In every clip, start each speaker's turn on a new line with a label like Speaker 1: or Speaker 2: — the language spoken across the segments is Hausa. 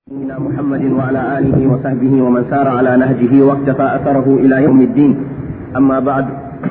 Speaker 1: سيدنا محمد وعلى آله وصحبه ومن سار على نهجه واقتفى أثره إلى يوم الدين. أما بعد،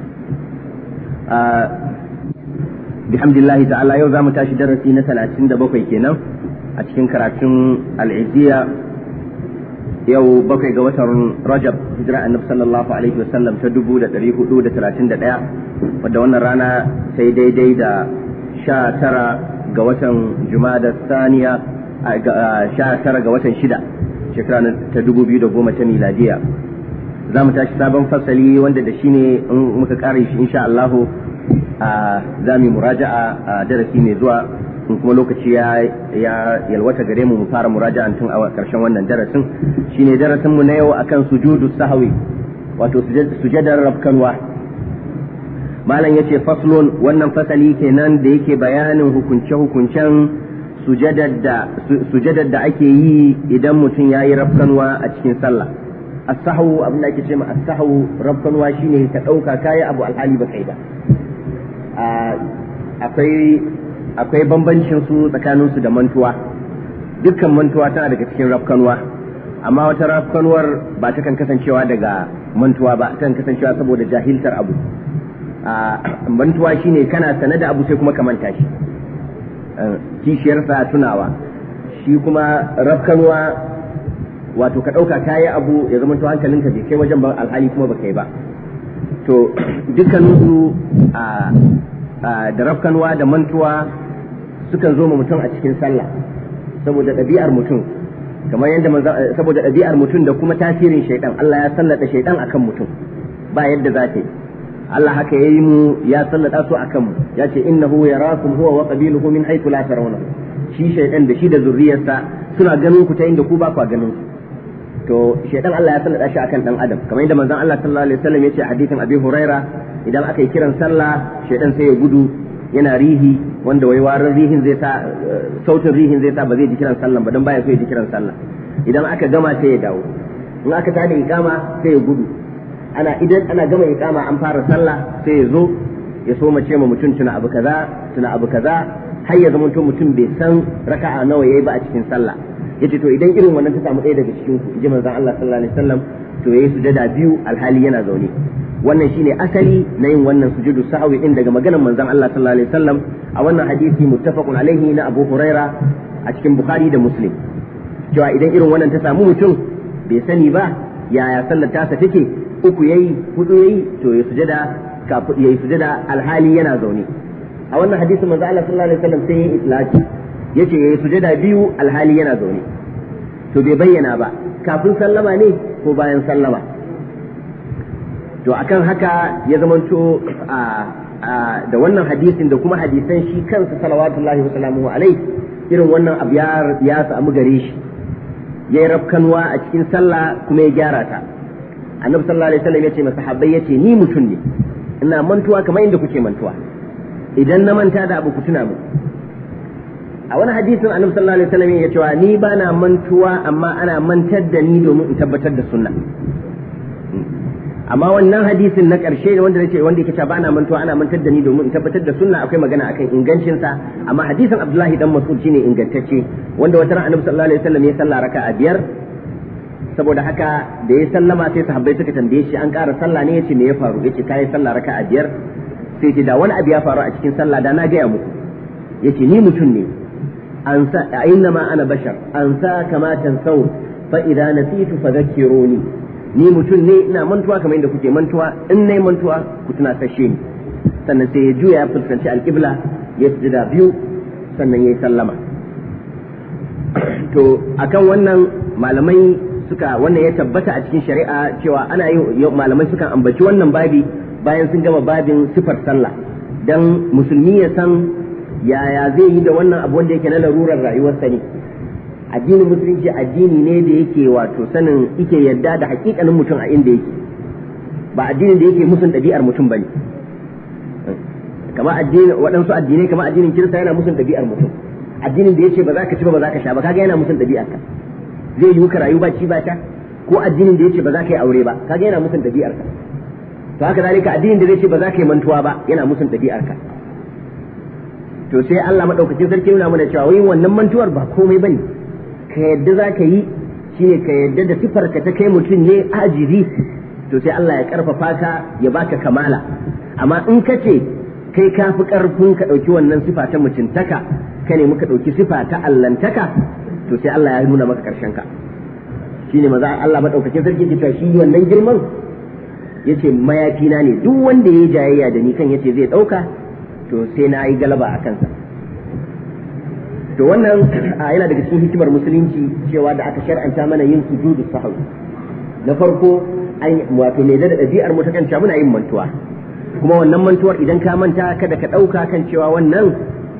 Speaker 1: بحمد الله تعالى يوزع متاش درسي نسل عشرين دبوكي كينا عشرين كراتين العزية يو بوكي قوتر رجب هجراء النبي صلى الله عليه وسلم تدبو لتريه دودة 30 ودونا رانا سيدي ديدا شاترا قوتر جمادة الثانية 19 ga watan 6 shekara ta 2010 ta miladiya. Za mu tashi sabon fasali wanda da shi ne muka kare shi insha Allah za mu muraja'a a darasi mai zuwa, in kuma lokaci ya yalwata gare mu fara muraja'an tun a karshen wannan darasin. Shine darasin mu na yau akan sujudu sahwi, wato sujadar rabkanwa. Malam yace faslun, wannan fasali kenan da yake bayanin hukunce-hukuncen sujadar da ake yi idan mutum ya yi rafkanwa a cikin sallah. As-sahwu, abin da ake ce ma as-sahwu rafkanwa shine ka ɗauka kayi abu alhali ba kai ba. Akwai bambancin su tsakanin su da mantuwa. Dukkan mantuwa tana daga cikin rafkanwa, amma wata rafkanwar ba ta kan kasancewa daga mantuwa ba, ta kan kasancewa saboda jahiltar abu. Mantuwa shine kana sane da abu sai kuma ka manta shi, kishiyarsa tunawa. Shi kuma rafkanwa wato ka ɗauka kayi abu ya zama to hankalinka bai kai wajen ba alhali kuma ba kai ba. To dukkaninsu da rafkanwa da mantuwa sukan zo ma mutum a cikin sallah saboda ɗabi'ar mutum, kamar yadda saboda ɗabi'ar mutum da kuma tasirin shaidan. Allah ya sallata shaidan akan mutum ba yadda za ta yi. Allah haka ya yi mu, ya sallata su akan mu, ya ce innahu yarakum huwa wa qabiluhu min haythu la tarawna. Shi shaydan da shi da zurriyarsa suna ganin ku ta inda ku ba ku ganin su. To shaydan Allah ya sallata shi akan dan adam, kamar yadda manzon Allah sallallahu alaihi wasallam ya ce hadisin Abi Huraira, idan aka yi kiran sallah shaydan sai ya gudu yana rihi, wanda wai warin rihin zai sa, sautin rihin zai sa ba zai ji kiran sallah ba dan baya so ya ji kiran sallah. Idan aka gama sai ya dawo, in aka tada iqama sai ya gudu. Idan ana gama iqama an fara sallah sai ya zo ya so mace ma mutum tuna abu kaza har ya zama mutum bai san raka'a nawa yayi ba a cikin sallah. Yace to idan irin wannan ta samu ɗaya daga cikin ku, ji manzon Allah sallallahu alaihi wasallam, to yayi sujada biyu alhali yana zaune. Wannan shine asali na yin wannan sujudu sahwi din daga maganar manzon Allah sallallahu alaihi wasallam a wannan hadisi muttafaqun alaihi na Abu Huraira a cikin Bukhari da Muslim, cewa idan irin wannan ta samu mutum bai sani ba yaya sallar ta take, uku yayi, hudu yayi, to ya sujada alhali yana zaune. A wannan hadisi manzo Allah sallallahu alaihi wasallam sai ya itlaqi, yace yayi sujada biyu alhali yana zaune. To bai bayyana ba kafin sallama ne ko bayan sallama. To akan haka ya zamanto da wannan hadisin da kuma hadisan shi kansa salawatullahi wa salamuhu alaihi, irin wannan abu ya samu gare shi, yayi rafkanwa a cikin sallah kuma ya gyara ta. Annabi sallallahu alaihi wasallam yace masahabbai, yace ni mutum ne, ina mantuwa kamar inda kuke mantuwa, idan na manta da abu ku tuna mu. A wani hadisin Annabi sallallahu alaihi wasallam yace wa ni bana mantuwa, amma ana mantar da ni domin in tabbatar da sunna. Amma wannan hadisin na ƙarshe wanda yake cewa bana mantuwa ana mantar da ni domin in tabbatar da sunna, akwai magana akan ingancin sa. Amma hadisin Abdullahi dan Mas'ud shine ingantacce, wanda wata ran Annabi sallallahu alaihi wasallam ya salla raka'a 5. Saboda haka da ya sallama sai sahabbai suka tambaye shi an ƙara sallah ne, yace me ya faru, yace kai sallah raka'a 5. Sai ce da wani abu ya faru a cikin sallah da na gaya muku. Yace ni mutum ne, ansa inna ma ana bashar, ansa kama tansau, fa idza nasitu fadhakkiruni. Ni mutum ne, ina mantuwa kamar yadda kuke mantuwa, in nayi mantuwa ku tuna sashe ni. Sannan sai ya juya ya fuskanci alqibla, ya sujada biyu, sannan ya sallama. To akan wannan malamai wannan ya tabbata a cikin shari'a cewa ana yin, malamai sukan ambaci wannan babi bayan sun gama babin sifar sallah, dan musulmi ya san yaya zai yi da wannan abu wanda yake na larurar rayuwarsa ne. Addinin musulunci addini ne da yake wato sanin yake yadda da hakikanin mutum a inda yake, ba addinin da yake musun ɗabi'ar mutum bane. Kamar waɗansu addinai, kamar addinin Kirista yana musun ɗabi'ar mutum. Addinin da yace ba za ka ci ba, ba za ka sha ba, kaga yana musun ɗabi'arka. Zai yi ka rayu ba ci ba ta. Ko addinin da yace ba za ka yi aure ba, kaga yana musun ɗabi'arka. To haka zalika addinin da zai ce ba za ka yi mantuwa ba, yana musun ɗabi'arka. To sai Allah madaukakin sarki nuna mana cewa wai wannan mantuwar ba komai bane, ka yadda za ka yi shine ka yadda da sifarka ta kai mutum ne ajizi, to sai Allah ya karfafa ka ya baka kamala. Amma in ka ce kai ka fi karfin ka ɗauki wannan sifa ta mutuntaka ka ne muka ɗauki sifa ta allantaka, to sai Allah ya nuna maka ƙarshen ka. Shine maza Allah madaukakin sarki ke cewa shi wannan girman yace mayafi na ne, duk wanda yayi jayayya da ni kan yace zai dauka to sai na yi galaba a kansa. To wannan yana daga cikin hikimar musulunci cewa da aka shar'anta mana yin sujudu sahwi. Na farko wato me da ɗabi'ar mu ta kan cewa muna yin mantuwa, kuma wannan mantuwar idan ka manta kada ka dauka kan cewa wannan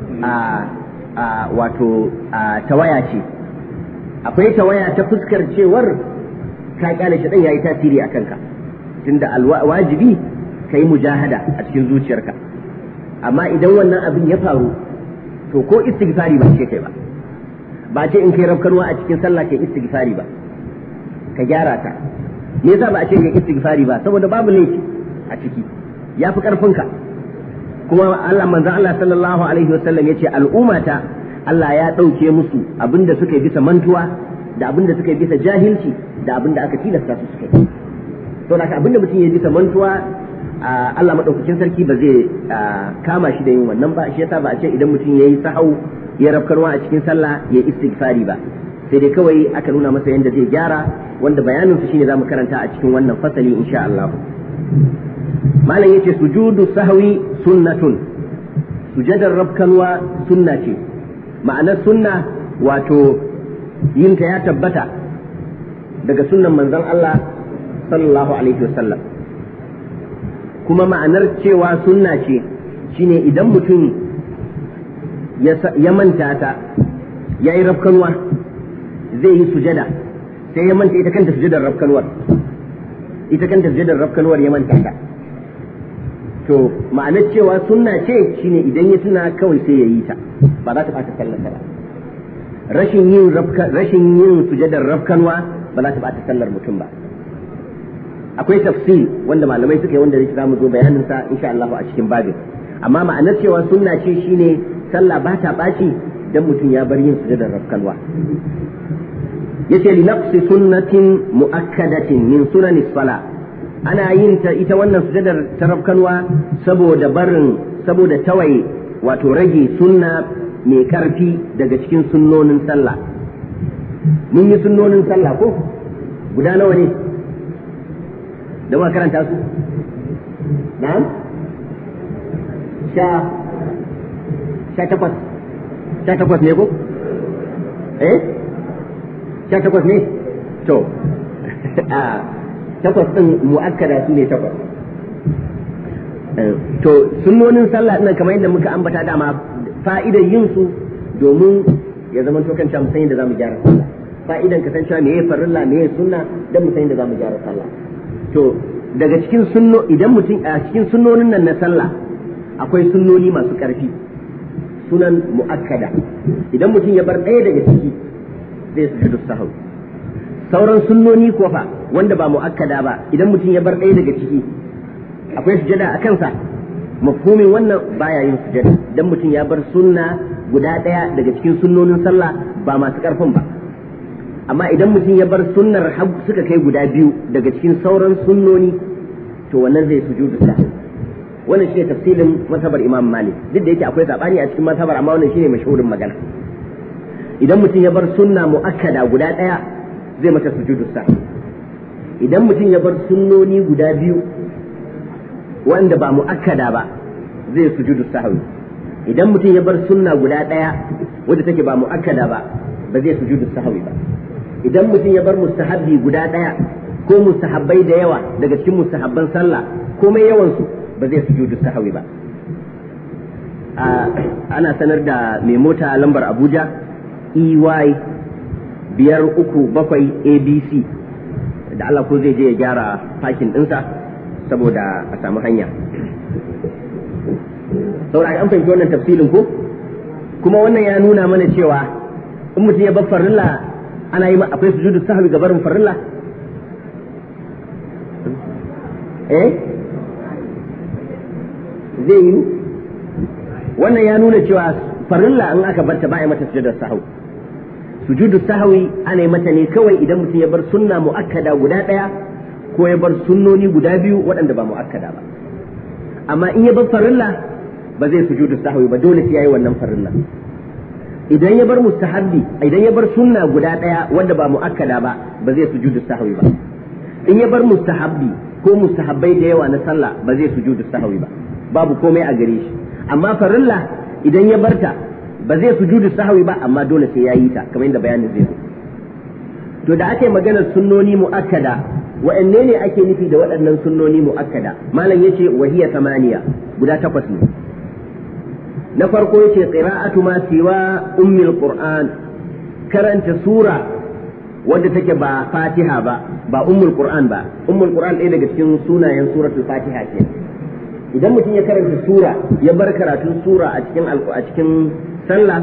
Speaker 1: wato tawaya ce. Akwai tawaya ta fuskar cewar ka kyale shi dan yayi tasiri a kanka, tunda wajibi kai mujahada a cikin zuciyarka. Amma idan wannan abin ya faru to ko istighfari ba ce kai ba ce in kai rafkarwa a cikin sallah kai istighfari ba, ka gyara ta. Me yasa ba a ce kai istighfari ba? Saboda babu laifi a ciki, yafi karfinka. Kuma Allah manzon Allah sallallahu alaihi wasallam yace al'ummata Allah ya ɗauke musu abinda suka yi bisa mantuwa da abinda suka yi bisa jahilci da abinda aka tilasta su suka yi. To da abinda mutum ya yi bisa mantuwa Allah madaukakin sarki ba zai kama shi da yin wannan ba. Shi yasa ba a ce idan mutum ya yi sahau ya rafkarwa a cikin sallah ya istighfari ba, sai dai kawai aka nuna masa yadda zai gyara, wanda bayanin su shine zamu karanta a cikin wannan fasali insha Allah. Malam yace sujudu sahwi sunnatun, sujadar rafkanwa sunna ce. Ma'anar sunna wato yinta ya tabbata daga sunnan manzon Allah sallallahu alaihi wasallam. Kuma ma'anar cewa sunna ce shine idan mutum ya manta ta ya yi rafkanwa zai yi sujada, sai ya manta ita kanta sujadar rafkanwar ya manta ta, to ma'anar cewa sunna ce shine idan ya tuna kawai sai ya yi ta, ba za ta ɓata sallar ba. Rashin yin sujadar rafkanwa ba za ta ɓata sallar mutum ba. Akwai tafsir wanda malamai suka yi wanda zai zamu zo bayanin sa insha Allah a cikin babin. Amma ma'anar cewa sunna ce shine sallah ba ta ɓaci dan mutum ya bar yin sujadar rafkanwa. Yace li naqsi sunnatin muakkadatin min sunanis sala, ana yin ta ita wannan sujadar ta rafkanwa saboda tawaye wato rage sunna mai karfi daga cikin sunnonin sallah. Mun yi sunnonin sallah ko guda nawa ne da muka karanta su? Na'am? sha takwas ne ko? Sha takwas ne? To takwas ɗin mu'akkada su ne takwas. To sunnonin sallah ɗin kamar yadda muka ambata dama fa'idar yin su domin ya zama to kanta mu san yadda zamu gyara sallah. Fa'idan ka san cewa meye farilla meye sunna dan mu san yadda zamu gyara sallah. To daga cikin idan mutum a cikin sunnonin nan na sallah akwai sunnoni masu ƙarfi, sunan mu'akkada. Idan mutum ya bar ɗaya daga ciki zai sujudu sahwi. Sauran sunnoni ko fa wanda ba mu'akkada ba, idan mutum ya bar ɗaya daga ciki akwai sujada a kansa. Mafhumin wannan baya yin sujada dan mutum ya bar sunna guda ɗaya daga cikin sunnonin sallah ba masu ƙarfin ba. Amma idan mutum ya bar sunnar suka kai guda biyu daga cikin sauran sunnoni, to wannan zai sujudu sahwi. Wannan shine tafsilin mazhabar Imam Malik, duk da yake akwai sabani a cikin mazhabar, amma wannan shine mashhurin magana. Idan mutum ya bar sunna muakkada guda ɗaya zai mata sujudu sahwi. Idan mutum ya bar sunnoni guda biyu wanda ba muakkada ba zai sujudu sahwi. Idan mutum ya bar sunna guda ɗaya wadda take ba muakkada ba zai sujudu sahwi ba. Idan mutum ya bar mustahabbi guda ɗaya ko mustahabbai da yawa daga cikin mustahabban sallah komai yawansu ba zai sujudu sahwi ba. Ana sanar da mai mota lambar Abuja EY 537 ABC da Allah ko zai je ya gyara fakin ɗinsa saboda a samu hanya. Saboda an fahimci wannan tafsilin ko? Kuma wannan ya nuna mana cewa in mutum ya bar farilla ana yi akwai sujudu sahwi ga barin farilla? Zai yi? Wannan ya nuna cewa farilla in aka barta ba a yi mata sujudar sahwi. sujudu sahwi ana mata ne kawai idan mutum ya bar sunna muakkada guda daya ko ya bar sunnoni guda biyu waɗanda ba muakkada ba amma in ya bar farilla ba zai sujudu sahwi ba dole sai yayi wannan farilla idan ya bar mustahabbi idan ya bar sunna guda daya wanda ba muakkada ba ba zai sujudu sahwi ba in ya bar mustahabbi ko mustahabbai da yawa na sallah ba zai sujudu sahwi ba babu komai a gare shi amma farilla idan ya barta ba zai sujudu sahwi ba amma dole sai yayi ta kamar yadda bayanin zai zo to da ake maganar sunnoni muakkada wa'anne ne ake nufi da waɗannan sunnoni muakkada malam yace wahiya tamaniya guda takwas ne na farko yace qira'atu ma siwa ummil qur'an karanta sura wadda take ba fatiha ba ummul qur'an ba ummul qur'an ɗaya daga cikin sunayen suratul fatiha ce idan mutum ya karanta sura ya bar karatun sura a cikin sallah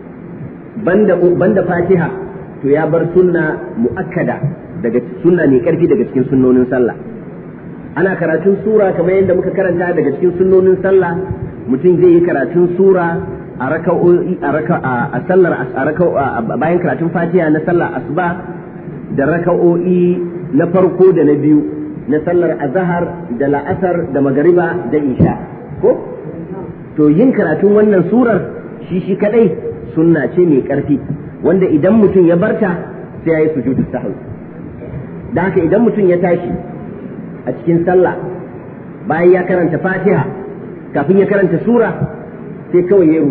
Speaker 1: banda fatiha to ya bar sunna muakkada daga sunna mai karfi daga cikin sunnonin sallah ana karatun sura kamar yadda muka karanta daga cikin sunnonin sallah mutum zai yi karatun sura a raka'o'i a sallar bayan karatun fatiha na sallar asuba da raka'o'i na farko da na biyu na sallar azhar da la'asar da magariba da isha ko to yin karatun wannan surar shi kadai sunna ce mai karfi wanda idan mutum ya barta sai yayi sujudu sahwi da haka idan mutum ya tashi a cikin sallah bayan ya karanta fatiha kafin ya karanta sura sai kawai ya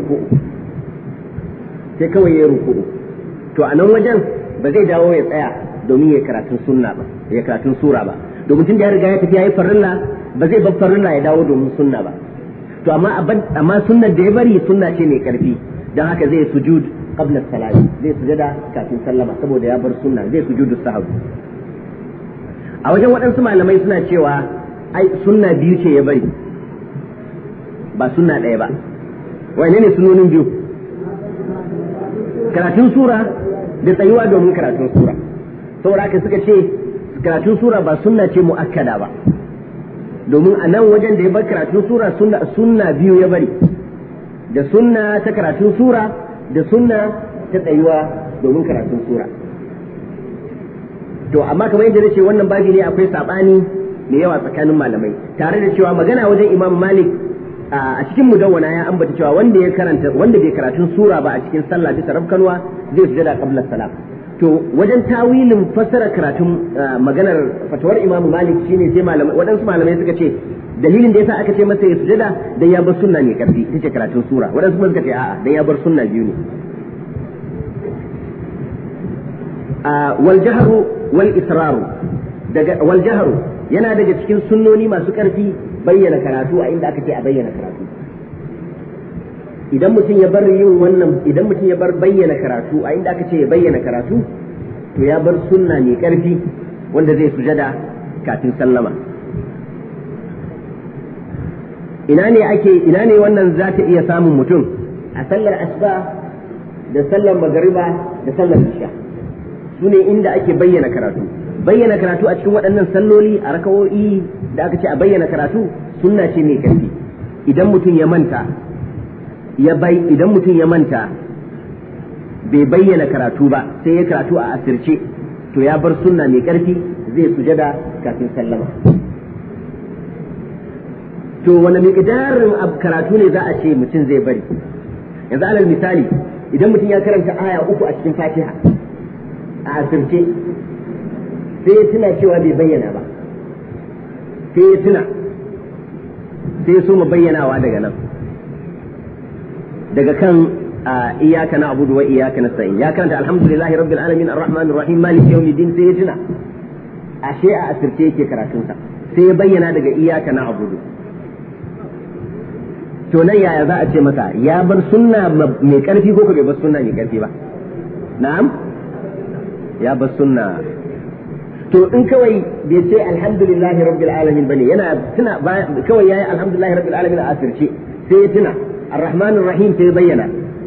Speaker 1: ruku'u to a nan wajen ba zai dawo ya tsaya domin ya karatun sunna ba ya karatun sura ba domin tun da ya riga ya tafi yayi farilla ba zai bar farilla ya dawo domin sunna ba to amma sunnar da ya bari sunna ce mai karfi dan haka zai sujud qabla salati zai sujada kafin sallama saboda ya bar sunna zai sujudu sahwi a wajen waɗansu malamai suna cewa ai sunna biyu ce ya bari ba sunna ɗaya ba wane ne sunonin biyu karatun sura da tsayuwa domin karatun sura saboda haka suka ce karatun sura ba sunna ce muakkada ba domin a nan wajen da ya bar karatun sura sunna biyu ya bari da sunna ta karatun sura da sunna ta tsayuwa domin karatun sura to amma kamar yadda nace wannan babi ne akwai sabani mai yawa tsakanin malamai tare da cewa magana wajen Imam Malik a cikin mudawwana ya ambata cewa wanda bai karatun sura ba a cikin sallah bisa rafkanwa zai sujada qabla salam to wajen tawilin fassara karatun maganar fatawar Imam Malik shine sai waɗansu malamai suka ce dalilin da yasa aka ce masa ya sujada dan ya bar sunna ne karfi ita ce karatun sura waɗansu kuma suka ce a'a dan ya bar sunna biyu ne wal jahru wal israru wal jahru yana daga cikin sunnoni masu karfi bayyana karatu a inda aka ce a bayyana karatu idan mutum ya bar bayyana karatu a inda aka ce ya bayyana karatu to ya bar sunna mai karfi wanda zai sujada kafin sallama ina ne wannan za ta iya samun mutum a sallar asuba da sallar magariba da sallar isha sune inda ake bayyana karatu a cikin waɗannan salloli a raka'o'i da aka ce a bayyana karatu sunna ce mai karfi idan mutum ya manta bai bayyana karatu ba sai ya karatu a asirce to ya bar sunna mai karfi zai sujada kafin sallama to wani miqdarin karatu ne za a ce mutum zai bari yanzu alal misali idan mutum ya karanta aya 3 a cikin Fatiha a asirce sai ya tuna cewa bai bayyana ba sai ya tuna sai ya so mu bayyanawa daga nan daga kan iyyaka na'budu wa iyyaka nasta'in ya karanta alhamdulillahi rabbil alamin arrahmanir rahim maliki yawmiddin sai ya tuna ashe a asirce yake karatun sa sai ya bayyana daga iyyaka na'budu to nan yaya za a ce masa ya bar sunna mai karfi ko bai bar sunna mai karfi ba na'am ya bar sunna to in kawai bai ce alhamdulillahi rabbil alamin bane yana tuna kawai yayi alhamdulillahi rabbil alamin a asirce sai ya tuna arrahmanir rahim sai ya bayyana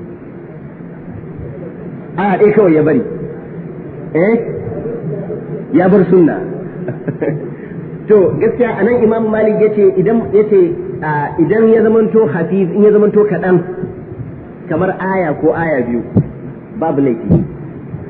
Speaker 1: dai kawai ya bari ya bar sunna to gaskiya anan imam malik yace idan ya zamanto hafiz in ya zamanto kadan kamar aya ko aya biyu babu laifi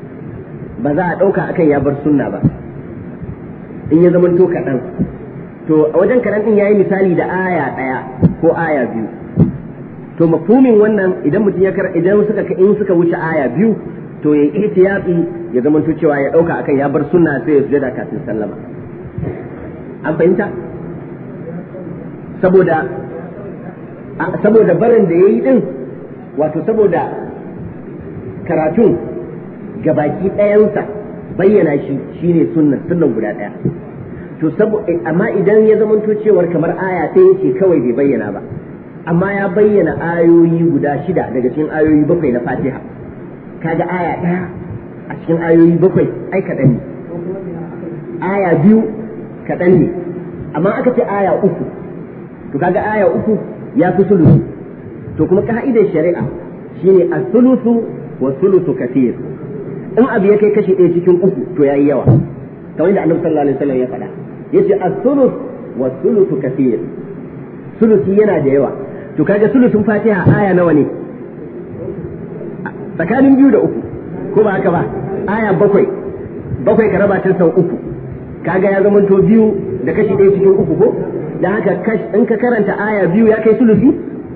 Speaker 1: ba za a ɗauka akan ya bar sunna ba in ya zamanto kaɗan. To a wajen kaɗan ɗin ya yi misali da aya ɗaya ko aya biyu. To mafhumin wannan idan mutum in suka wuce aya biyu to ya yi ihtiyati ya zamanto cewa ya ɗauka akan ya bar sunna sai ya sujada kafin sallama. An fahimta? Saboda barin da ya yi ɗin wato saboda karatun gabaki ɗayansa bayyana shi shine sunnan guda ɗaya. To amma idan ya zamanto cewar kamar aya ɗaya ce kawai bai bayyana ba, amma ya bayyana ayoyi guda 6 daga cikin ayoyi 7 na Fatiha, kaga aya ɗaya a cikin ayoyi 7 ai kaɗan ne, aya 2 kaɗan ne, amma aka ce aya 3 to kaga aya 3 ya fi sulusu. To kuma ka'idar shari'a shine as-sulusu wa sulusu kathir. In abu ya kai kashi 1 cikin 3 to yayi yawa, kamar yadda Annabi sallallahu alaihi wasallam ya faɗa, yace as-sulus wa sulusu kathir. Sulusi yana da yawa. To kaga sulusun Fatiha aya nawa ne? Tsakanin 2 da 3 ko ba haka ba? Aya 7 ka raba ta sau 3 kaga ya zama to 2 da kashi 1 cikin 3 ko? Dan haka in ka karanta aya 2 ya kai sulusi?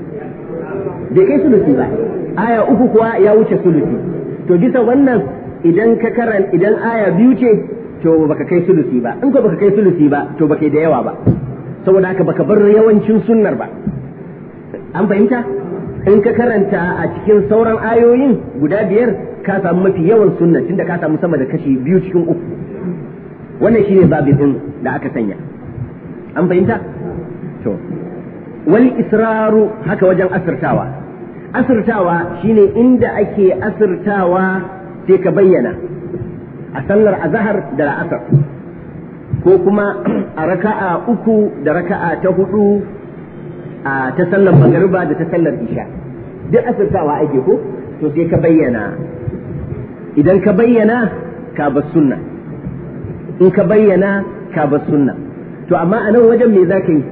Speaker 1: Bai kai sulusi ba. Aya 3 kuwa ya wuce sulusi. To bisa wannan idan aya 2 ce to baka kai sulusi ba, in ko baka kai sulusi ba to baka da yawa ba, saboda haka baka bar yawancin sunnar ba. An fahimta? In ka karanta a cikin sauran ayoyin guda 5 ka samu mafi yawan sunna tunda ka samu sama da kashi 2 cikin 3. Wannan shine babin da aka sanya. An fahimta? To wal israru haka wajen asirtawa shine inda ake asirtawa sai ka bayyana a sallar azhar da la'asar ko kuma a raka'a 3 da raka'a ta 4 a ta sallar magariba da ta sallar isha, duk asirtawa ake ko to sai ka bayyana. Idan ka bayyana ka bar sunna, in ka bayyana ka bar sunna. To amma a nan wajen me za ka yi?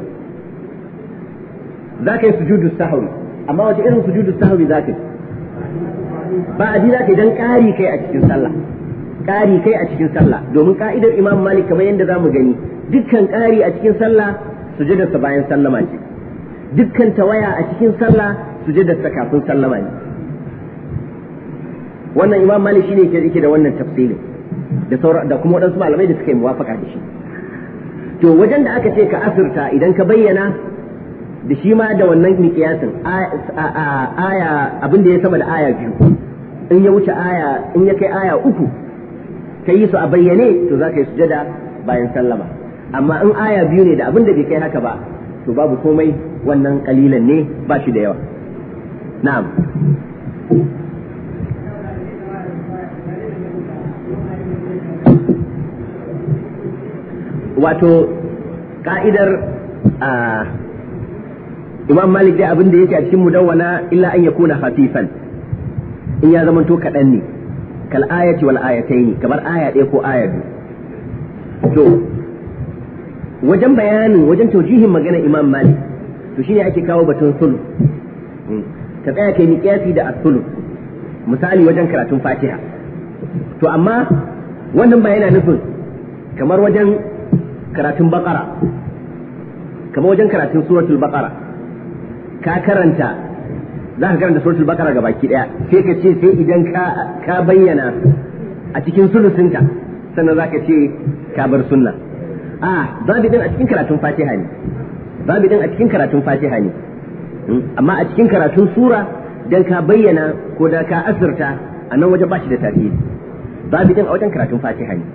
Speaker 1: Za ka yi sujudu sahwi, amma wace irin sujudu sahwi za ka yi? Ba a za ka yi don ƙari kai a cikin sallah, ƙari kai a cikin sallah, domin ka'idar Imam Malik kamar yadda za mu gani dukkan ƙari a cikin sallah sujudarsa bayan sallama ce, dukkan tawaya a cikin sallah sujudarsa kafin sallama ne. Wannan Imam Malik shine yake da wannan tafsilin da kuma waɗansu malamai da suka yi muwafaka da shi. To wajen da aka ce ka asirta idan ka bayyana da shi ma da wannan miƙiyasin aya abin da ya sama da aya 2 in ya wuce in ya kai aya 3 ka yi su a bayyane to za ka yi sujada bayan sallama. Amma in aya 2 ne da abin da bai kai haka ba to babu komai, wannan kalilan ne ba shi da yawa. Na'am. Wato ka'idar Imam Malik dai abin da yake a cikin mudawwana illa an yakuna khafifan, in ya zamanto kaɗan ne, kal ayati wal ayataini, kamar aya 1 ko aya 2. To wajen taujihin magana Imam Malik to shine ake kawo batun sulh. Ka tsaya kai miqyasi da as-sulh misali wajen karatun Fatiha. To amma wannan ba yana nufin kamar wajen karatun Baqara, kamar wajen karatun suratul Baqara za ka karanta suratul Baqara gabaki daya sai ka ce sai idan ka bayyana a cikin sulusinka sannan za ka ce ka bar sunna. Babu din a cikin karatun Fatiha ne, babu din a cikin karatun Fatiha ne, amma a cikin karatun sura dan ka bayyana ko da ka asirta a nan wajen ba shi da tasiri. Babu din a wajen karatun Fatiha ne.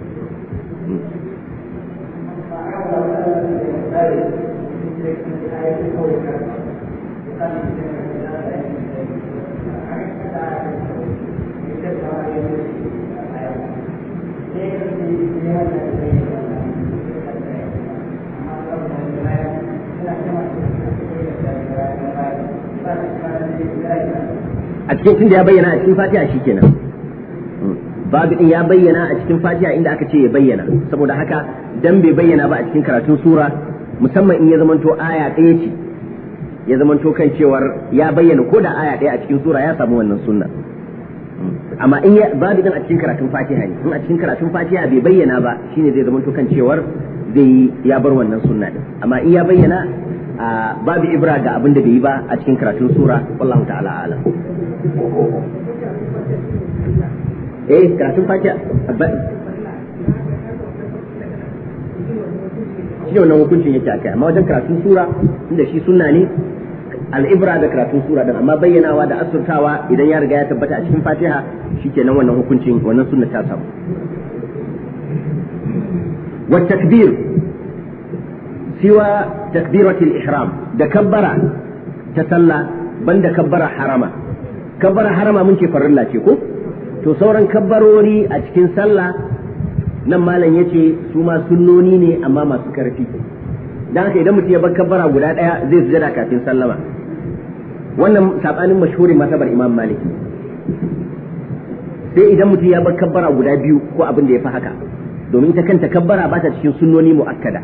Speaker 1: A cikin tunda ya bayyana a cikin Fatiha shikenan. Babu din ya bayyana a cikin Fatiha inda aka ce ya bayyana, saboda haka dan bai bayyana ba a cikin karatun sura, musamman in ya zamanto aya 1 ce, ya zamanto kan cewar ya bayyana ko da aya 1 a cikin sura ya samu wannan sunna. amma in ya babu din a cikin karatun Fatiha ne in a cikin karatun Fatiha bai bayyana ba shine zai zama to kan cewar zai ya bar wannan sunna din amma in ya bayyana babu ibra ga abin da bai yi ba a cikin karatun sura wallahu ta'ala alam karatun Fatiha shi wannan hukuncin yake akai amma wajen karatun sura inda shi sunna ne al'ibra da karatun sura din amma bayyanawa da asurtawa idan ya riga ya tabbata a cikin Fatiha shikenan wannan hukuncin wannan sunna ta samu wa takbir siwa takbiratul ihram da kabbara ta sallah banda kabbara harama mun ce farilla ce ko to sauran kabbarori a cikin sallah nan malam yace su ma sunnoni ne amma masu karfi dan haka idan mutum ya bar kabbara guda daya zai sujada kafin sallama wannan sabanin mashhurin matabar Imam Malik sai idan mutum ya bar kabbara guda biyu ko abin da ya fi haka domin ta kanta kabbara ba ta cikin sunnoni muakkada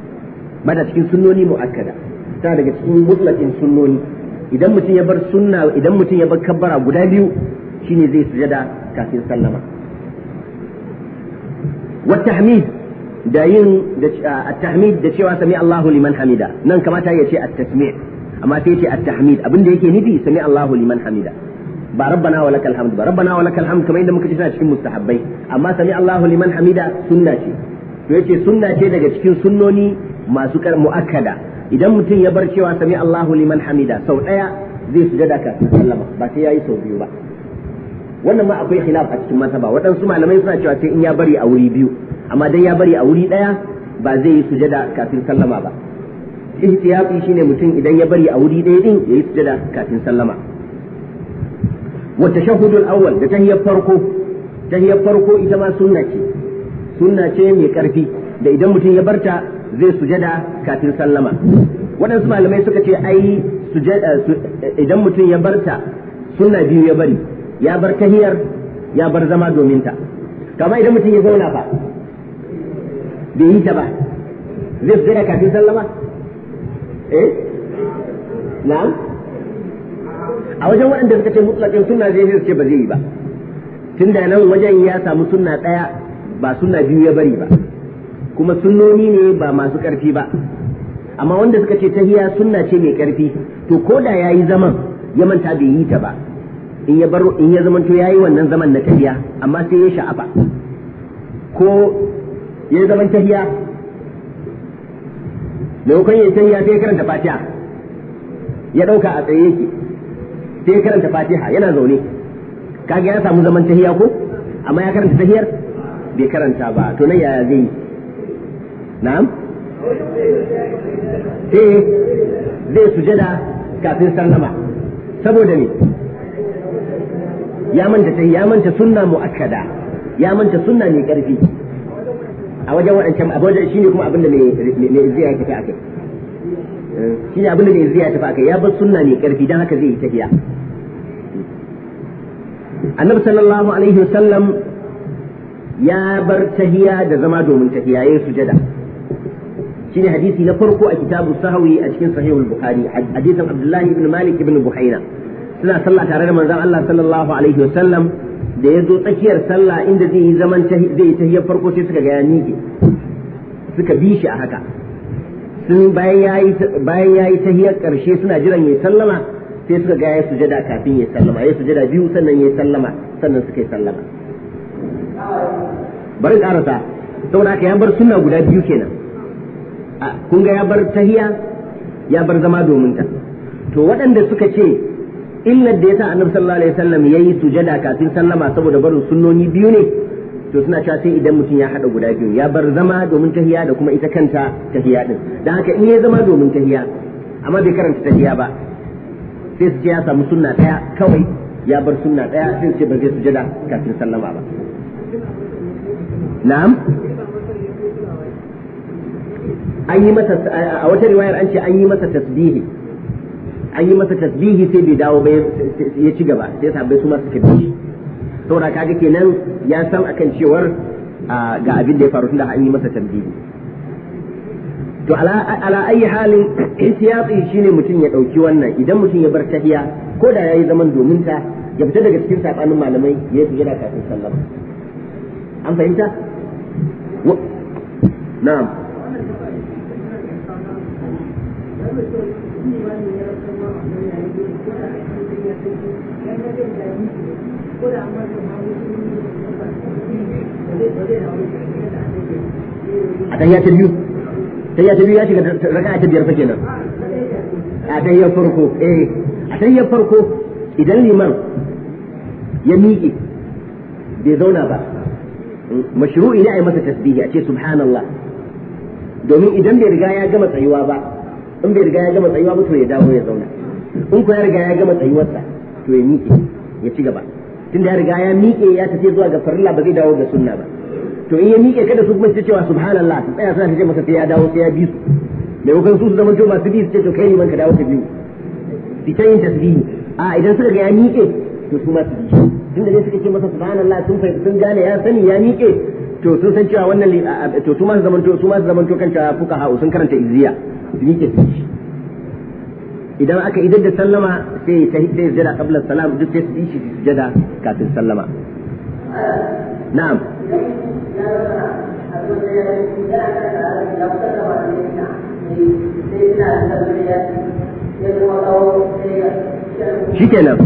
Speaker 1: ta daga cikin mutlaqin sunnoni idan mutum ya bar kabbara guda biyu shine zai sujada kafin sallama wa tahmid da yin at-tahmid da cewa sami Allahu liman hamida nan kamata ya ce at-tasmi' amma sai ya ce at-tahmid abinda yake nufi sami Allahu liman hamida ba rabbana wa lakal hamd ba rabbana wa lakal hamd kamar yadda muka ce cikin mustahabbai amma sami Allahu liman hamida sunna ce to yace sunna ce daga cikin sunnoni masu muakkada idan mutum ya bar cewa sami Allahu liman hamida sau daya zai sujada kafin sallama ba sai yayi sau biyu ba wannan ma akwai khilaf a cikin mazhaba waɗansu malamai suna cewa sai in ya bari a wuri biyu amma dan ya bari a wuri daya ba zai yi sujada kafin sallama ba ihtiyati shine mutum idan ya bari a wuri daya din yayi sujada kafin sallama wa tashahhudul awwal da tahiyyar farko ita ma sunna ce mai karfi da idan mutum ya barta zai sujada kafin sallama waɗansu malamai suka ce ai idan mutum ya barta sunna biyu ya bari ya bar tahiyar ya bar zama domin ta kama idan mutum ya zauna fa bai yi ta ba zai sujada kafin sallama na'am a wajen waɗanda suka ce mutlaqin sunna zai ce ba zai yi ba tunda nan wajen ya samu sunna ɗaya ba sunna biyu ya bari ba kuma sunnoni ne ba masu ƙarfi ba amma wanda suka ce tahiya sunna ce mai ƙarfi to ko da yayi zaman ya manta bai yi ta ba in ya zamanto yayi wannan zaman na tahiya amma sai ya sha'afa ko ya zaman tahiya maimakon ya tahiya sai ya karanta Fatiha ya ɗauka a tsaye yake sai ya karanta Fatiha yana zaune kaga ya samu zaman tahiya ko amma ya karanta tahiyar bai karanta ba to nan yaya zai yi na'am sai zai sujada kafin sallama saboda ne ya manta sunna muakkada ya manta sunna mai karfi a wajen wadancan abuja shine kuma abinda mai izziya ya tafi akai shine abinda mai izziya ya tafi akai ya bar sunna mai karfi dan haka zai yi tafiya annabi sallallahu alaihi wasallam ya bar tahiya da zama domin tahiya yayin sujada shine hadisi na farko a kitabu sahwi a cikin sahihul bukhari hadisin abdullahi ibn malik ibn buhaina suna sallah tare da manzon Allah sallallahu alaihi wasallam da ya zo tsakiyar sallah inda zai yi zaman zai yi tahiyar farko sai suka ga ya miƙe suka bi shi a haka sun bayan yayi tahiyar karshe suna jiran yayi sallama sai suka ga ya sujada kafin yayi sallama yayi sujada biyu sannan yayi sallama sannan suka yi sallama bari karasa saboda haka ya bar sunna guda biyu kenan kun ga ya bar tahiya ya bar zama domin ta to waɗanda suka ce illar da yasa annabi sallallahu alaihi wasallam yayi sujada kafin sallama saboda barin sunnoni biyu ne to suna cewa sai idan mutum ya hada guda biyu ya bar zama domin tahiya da kuma ita kanta tahiya din dan haka in ya zama domin tahiya amma bai karanta tahiya ba sai su ce ya samu sunna daya kawai ya bar sunna daya sai su ce ba zai sujada kafin sallama ba na'am an yi masa a wata riwayar an ce an yi masa tasbihi sai bai dawo ba ya ci gaba sai sahabbai su ma suka bi shi saboda kaga kenan ya san akan cewar ga abin da ya faru tunda an yi masa tasbihi to ala ayi halin ihtiyati shine mutum ya dauki wannan idan mutum ya bar tahiya ko da yayi zaman domin ta ya fita daga cikin sabanin malamai ya yi sujada kafin sallama. An fahimta? Na'am. A tahiyya ta biyu ya shiga raka'a ta biyar fa kenan. A tahiyyar farko a tahiyyar farko idan liman ya miƙe bai zauna ba mashru'i ne a yi masa tasbihi a ce subhanallah, domin idan bai riga ya gama tsayuwa ba, in bai riga ya gama tsayuwa ba to ya dawo ya zauna, in ko ya riga ya gama tsayuwarsa to ya miƙe ya ci gaba, tunda ya riga ya miƙe ya tafi zuwa ga farilla ba zai dawo ga sunna ba. To in ya miƙe kada su kuma su cewa subhanallah su tsaya suna ce masa sai ya dawo sai ya bi su, maimakon su zama to masu bi su ce to kai liman ka dawo ka biyu fita yin tasbihi. A idan suka ga ya miƙe to su ma su bi shi, tunda dai suka ce masa subhanallah sun gane ya sani ya miƙe to sun san cewa wannan to su ma su zamanto kan cewa fuqaha sun karanta izziya su miƙe su bi. Idan aka idar da sallama sai sai sujada qabla salam duk sai su bi shi sujada kafin sallama. Na'am. Shikenan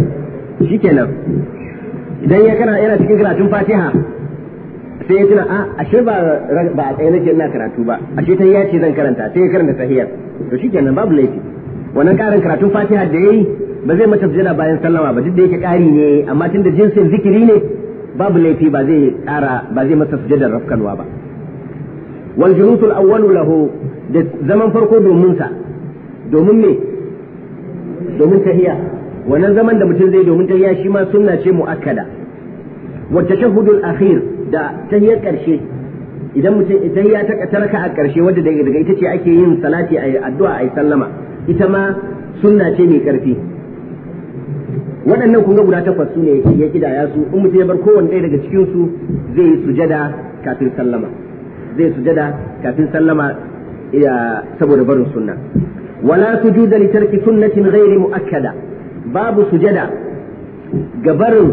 Speaker 1: idan yana cikin karatun Fatiha sai ya tuna ashe ba a tsaye nake ina karatu ba, ashe ta yace zan karanta sai ya karanta tahiyar, to shikenan babu laifi. Wannan karin karatun Fatiha da yayi ba zai mata sujada bayan sallama ba, duk da yake kari ne amma tunda jinsin zikiri ne babu laifi, ba zai masa sujadar rafkanwa ba. Wal julusul awwalu lahu, da zaman farko domin me domin tahiyya, wannan zaman da mutum zai domin tahiyya shi ma sunna ce muakkada. Wa tashahhudul akhir, da tahiyyar karshe, idan mutum tahiyya ta raka a karshe wadda daga ita ce ake yin salati ayi addu'a ayi sallama, ita ma sunna ce mai karfi. Waɗannan kun ga guda takwas su ne ya kidaya su, in mutum ya bar kowanne ɗaya daga cikin su zai yi sujada kafin sallama saboda barin sunna. Wala sujuda li tarki sunnatin ghairi muakkada, babu sujada ga barin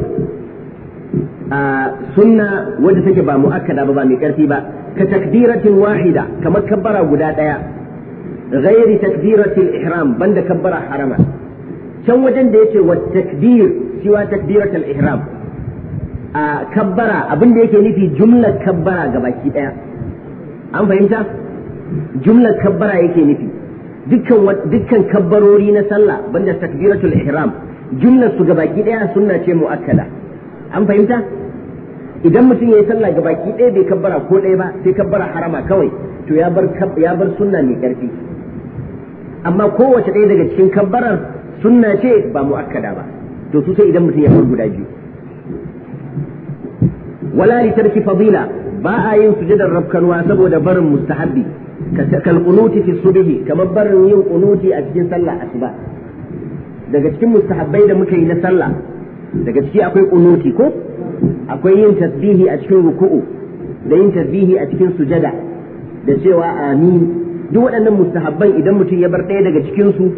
Speaker 1: sunna wadda take ba muakkada ba mai karfi ba, ka takbiratin wahida, kamar kabbara guda ɗaya, ghairi takbiratil ihram, banda kabbara harama. Can wajen da yake wa takbir siwa takbiratul ihram, a kabbara abin da yake nufi jumlar kabbara gabaki daya. An fahimta? Jumlar kabbara yake nufi dukkan kabbarori na sallah banda takbiratul ihram, jumlar su gabaki daya sunna ce muakkada. An fahimta? Idan mutum yayi sallah gabaki daya bai kabbara ko daya ba, sai kabbara harama kawai, to ya bar sunna mai karfi. Amma kowace ɗaya daga cikin kabbarar sunna ce ba muakkada ba, to su sai idan mutum ya bar guda biyu. Wala li tarki fadila, ba a yin sujudar rafkanwa saboda barin mustahabbi, kal qunuti fi subhi, kamar barin yin qunuti a cikin sallah asuba. Daga cikin mustahabbai da muka yi na sallah, daga ciki akwai qunuti ko akwai yin tasbihi a cikin ruku'u da yin tasbihi a cikin sujada da cewa amin. Duk waɗannan mustahabban idan mutum ya bar ɗaya daga cikin su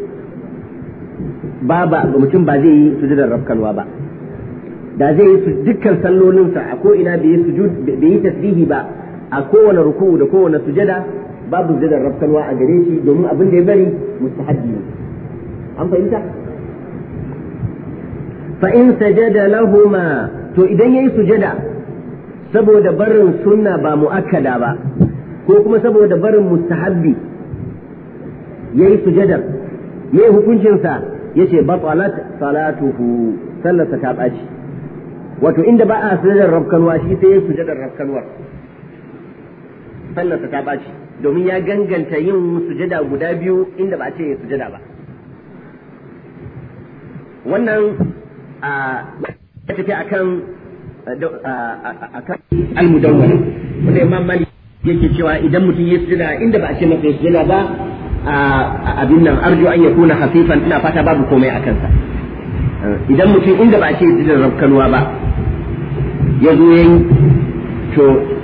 Speaker 1: mutum ba zai yi sujudar rafkanwa ba. Da zai yi dukkan sallolinsa a ko ina bai yi tasbihi ba, a kowane ruku'u da kowane sujada babu sujudar rafkanwa a gare shi, domin abin da ya bari mustahabbi ne. An fahimta? Fa in sajada lahuma, to idan yayi sujada saboda barin sunna ba muakkada ba, ko kuma saboda barin mustahabbi yayi sujadar, me hukuncinsa? Yace batalat salatuhu, sallarsa ta ɓaci. Wato inda ba a sujadar rafkanwa shi sai ya sujadar rafkanwar, sallarsa ta ɓaci, domin ya ganganta yin sujada guda biyu inda ba a ce ya sujada ba. Wannan ya tafi akan al-mudawwala, wanda Imam Malik yake cewa idan mutum ya sujada inda ba a ce masa ya sujada ba, abin nan arju an yakuna khafifan, ina fata babu komai a kansa. Idan mutum inda ba a ce da rafkanuwa ba ya zo yayi, to